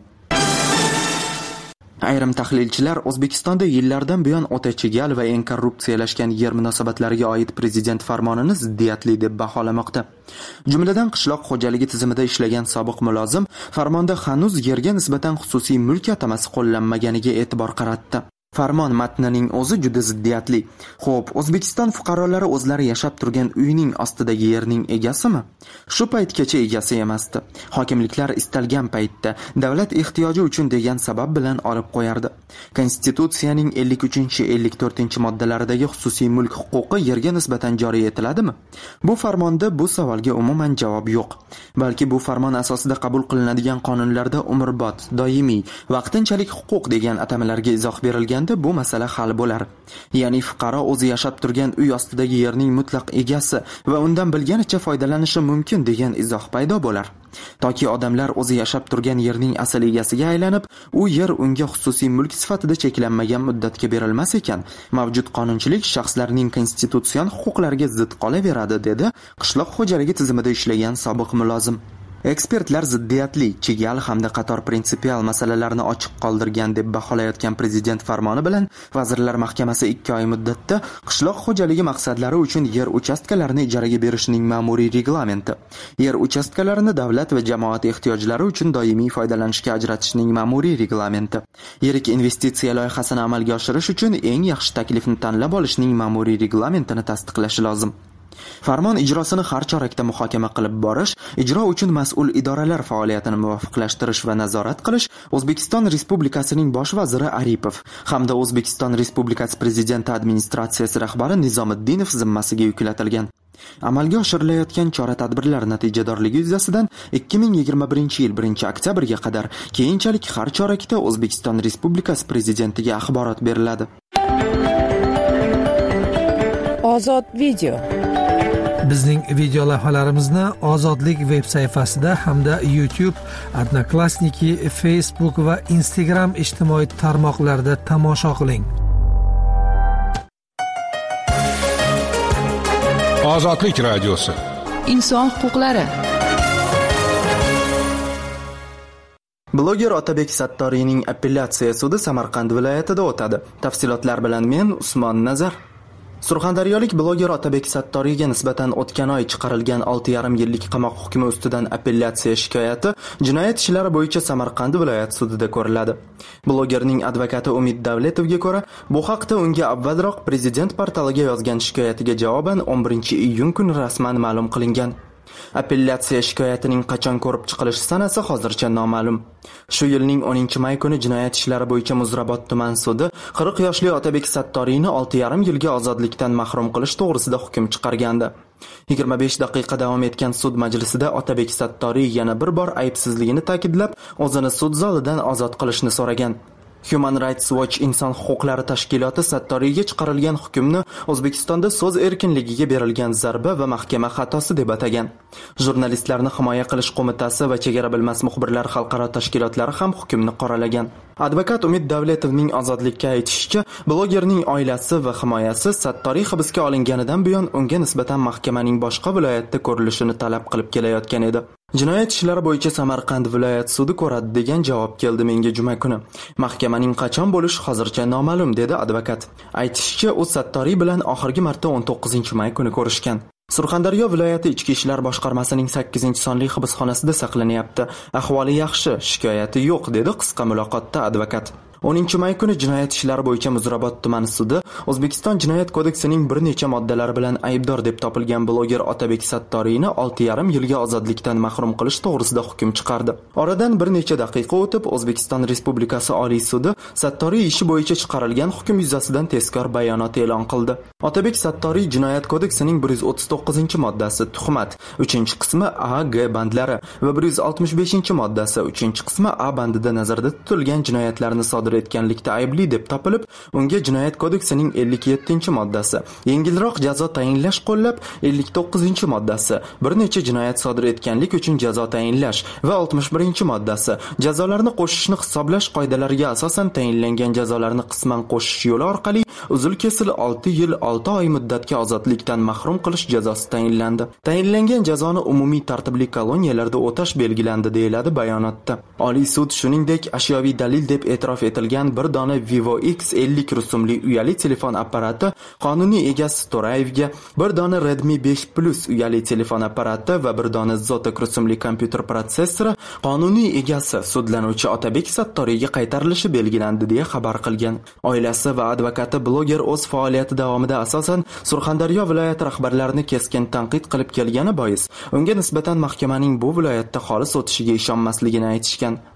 Ayrim tahlilchilar O'zbekistonda yillardan buyon o'ta chigal va eng korrupsiyalashgan yer munosabatlariga oid prezident farmonini ziddiyatli deb baholamoqda. Jumladan qishloq xo'jaligi tizimida ishlagan sobiq mulozim farmonda hanuz yerga nisbatan xususiy mulk atamasi qo'llanmaganiga e'tibor qaratdi. Farmon matnining o'zi juda ziddiyatli. Xo'p, O'zbekiston fuqarolari o'zlari yashab turgan uyning ostidagi yerning egasimi? Shu paytgacha egasi emasdi. Hokimliklar istalgan paytda davlat ehtiyoji uchun degan sabab bilan olib qo'yardi. Konstitutsiyaning ellik uchinchi ellik to'rtinchi moddalaridagi xususiy mulk huquqi yerga nisbatan joriy etiladimi? Bu farmonda bu savolga umuman javob yo'q. Balki bu farmon asosida qabul qilinadigan qonunlarda umrbod, doimiy, vaqtinchalik huquq degan atamalarga izoh berilgan bo'lganda bu masala hal bo'lar. Ya'ni fuqaro o'zi yashab turgan uy ostidagi yerning mutlaq egasi va undan bilganicha foydalanishi mumkin degan izoh paydo bo'lar. Toki odamlar o'zi yashab turgan yerning asl egasiga aylanib, u yer unga xususiy mulk sifatida cheklanmagan muddatga berilmas ekan, mavjud qonunchilik shaxslarning konstitutsion huquqlariga zid qolaveradi, dedi qishloq xo'jaligi tizimida ishlagan sobiq mulozim. Ekspertlar ziddiyatli, chigal hamda qator prinsipial masalalarni ochiq qoldirgan deb baholayotgan prezident farmoni bilan Vazirlar Mahkamasi ikki oy muddatda qishloq xo'jaligi maqsadlari uchun yer uchastkalarini ijaraga berishning ma'muriy reglamenti, yer uchastkalarini davlat va jamoat ehtiyojlari uchun doimiy foydalanishga ajratishning ma'muriy reglamenti, yirik investitsiya loyihasini amalga oshirish uchun eng yaxshi taklifni tanlab olishning ma'muriy reglamentini tasdiqlashi lozim. Farmon ijrosini har chorakda muhokama qilib borish, ijro uchun mas'ul idoralar faoliyatini muvofiqlashtirish va nazorat qilish O'zbekiston Respublikasining bosh vaziri Aripov hamda O'zbekiston Respublikasi prezidenti administratsiyasi rahbari Nizomiddinov zimmasiga yuklatilgan. Amalga oshirilayotgan chora-tadbirlar natijadorligi yuzasidan ikki ming yigirma birinchi yil birinchi oktyabrga qadar keyinchalik har chorakda O'zbekiston Respublikasi prezidentiga axborot beriladi. Ozod video. Bizning video lavhalarimizni Ozodlik veb sayfasida hamda YouTube, Odnoklassniki, Facebook va Instagram ijtimoiy tarmoqlarida tomosha qiling. Ozodlik radiosi. Inson huquqlari. Bloger Otabek Sattoriyning apellyatsiya sudi Samarqand viloyatida o'tadi. Tafsilotlar bilan men Usmon Nazar. Surxondaryolik bloger Otabek Sattoriyga nisbatan o'tgan oy chiqarilgan olti yarim yillik qamoq hukmi ustidan apellyatsiya shikoyati jinoyat ishlari bo'yicha Samarqand viloyat sudida ko'riladi. Blogerning advokati Umid Davletovga ko'ra, bu haqda unga avvalroq prezident portaliga yozgan shikoyatiga javoban o'n birinchi iyun kuni rasman ma'lum qilingan. Apellyatsiya shikoyatining qachon ko'rib chiqilishi sanasi hozircha noma'lum. Shu yilning o'ninchi may kuni jinoyat ishlari bo'yicha Muzrabot tuman sudi qirq yoshli Otabek Sattoriyni olti yarim yilga ozodlikdan mahrum qilish to'g'risida hukm chiqargandi. yigirma besh daqiqa davom etgan sud majlisida Otabek Sattoriy yana bir bor aybsizligini ta'kidlab, o'zini sud zalidan ozod qilishni so'ragan. Human Rights Watch inson huquqlari tashkiloti Sattoriyga chiqarilgan hukmni O'zbekistonda so'z erkinligiga berilgan zarba va mahkama xatosi deb atagan. Jurnalistlarni himoya qilish qo'mitasi va chegara bilmas muxbirlar xalqaro tashkilotlari ham hukmni qoralagan. Advokat Umid Davletovning ozodlikka aytishicha, blogerning oilasi va himoyasi Sattoriy hibsga olinganidan buyon unga nisbatan mahkamaning boshqa viloyatda ko'rilishini talab qilib kelayotgan edi. Jinoyat ishlari bo'yicha Samarqand viloyat sudi ko'radi degan javob keldi menga juma kuni. Mahkamaning qachon bo'lishi hozircha noma'lum, dedi advokat. Aytishicha, u Sattoriy bilan oxirgi marta o'n to'qqizinchi may kuni ko'rishgan. Surxondaryo viloyati ichki ishlar boshqarmasining sakkizinchi sonli hibsxonasida saqlanyapti. Ahvoli yaxshi, shikoyati yo'q, dedi qisqa muloqotda advokat. o'ninchi may kuni jinoyat ishlari bo'yicha Muzrabot tumani sudi O'zbekiston jinoyat kodeksining bir necha moddalari bilan aybdor deb topilgan bloger Otabek Sattoriyni olti yarim yilga ozodlikdan mahrum qilish to'g'risida hukm chiqardi. Oradan bir necha daqiqa o'tib, O'zbekiston Respublikasi Oliy sudi Sattoriy ishi bo'yicha chiqarilgan hukm yuzasidan tezkor bayonot e'lon qildi. Otabek Sattoriy jinoyat kodeksining bir yuz o'ttiz to'qqizinchi moddasi tuhmat, uchinchi qismi A, G bandlari va bir yuz oltmish beshinchi moddasi uchinchi qismi A bandida nazarda tutilgan jinoyatlarni sodir etganlikda aybli deb topilib, unga jinoyat kodeksining ellik yettinchi moddasi, yengilroq jazo tayinlash qo'llab ellik to'qqizinchi moddasi, bir necha jinoyat sodir etganlik uchun jazo tayinlash va oltmish birinchi moddasi, jazolarni qo'shishni hisoblash qoidalariga asosan tayinlangan jazolarni qisman qo'shish yo'li orqali uzil-kesil olti yil olti oy muddatga ozodlikdan mahrum qilish jazosi tayinlandi. Tayinlangan jazoni umumiy tartibli koloniyalarda o'tash belgilandi, deyiladi bayonotda. Oliy sud shuningdek ashyoviy dalil deb e'tirof etilgan bir dona Vivo X ellik rusumli uyali telefon apparati qonuniy egasi To'rayevga, bir dona Redmi besh Plus uyali telefon apparati va bir dona Zotac rusumli kompyuter protsessori qonuniy egasi sudlanuvchi Otabek Sattoriyga qaytarilishi belgilandi, deya xabar qilgan. Oilasi va advokati bloger o'z faoliyati davomida asosan Surxondaryo viloyati rahbarlarini keskin tanqid qilib kelgani bois, unga nisbatan mahkamaning bu viloyatda xolis o'tishiga ishonmasligini aytishgan.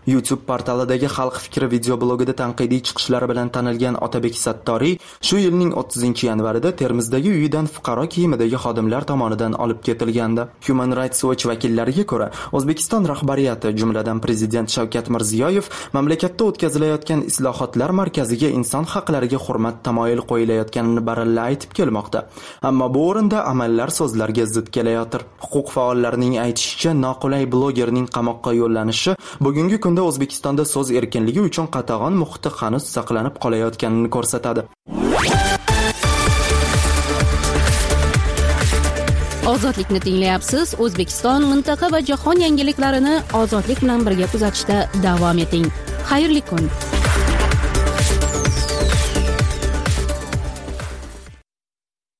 YouTube portalidagi Xalq fikri videoblogida tanqidiy chiqishlari bilan tanilgan Otabek Sattoriy shu yilning o'ttizinchi yanvarida Termizdagi uyidan fuqaro kiyimidagi xodimlar tomonidan olib ketilgandi. Human Rights Watch vakillariga ko'ra, O'zbekiston rahbariyati, jumladan prezident Shavkat Mirziyoyev, mamlakatda o'tkazilayotgan islohotlar markaziga inson haqlariga hurmat tamoyil qo'yilayotganini baralla aytib kelmoqda. Ammo bu o'rinda amallar so'zlarga zid kelayotir. Huquq faollarining aytishicha, noqulay blogerning qamoqqa yo'llanishi bugungi kunda O'zbekistonda so'z erkinligi uchun qatag'on muhiti hanuz saqlanib qolayotganini ko'rsatadi. Ozodlikni tinglayapsiz. O'zbekiston, mintaqa va jahon yangiliklarini ozodlik bilan birga kuzatishda davom eting. Xayrli kun.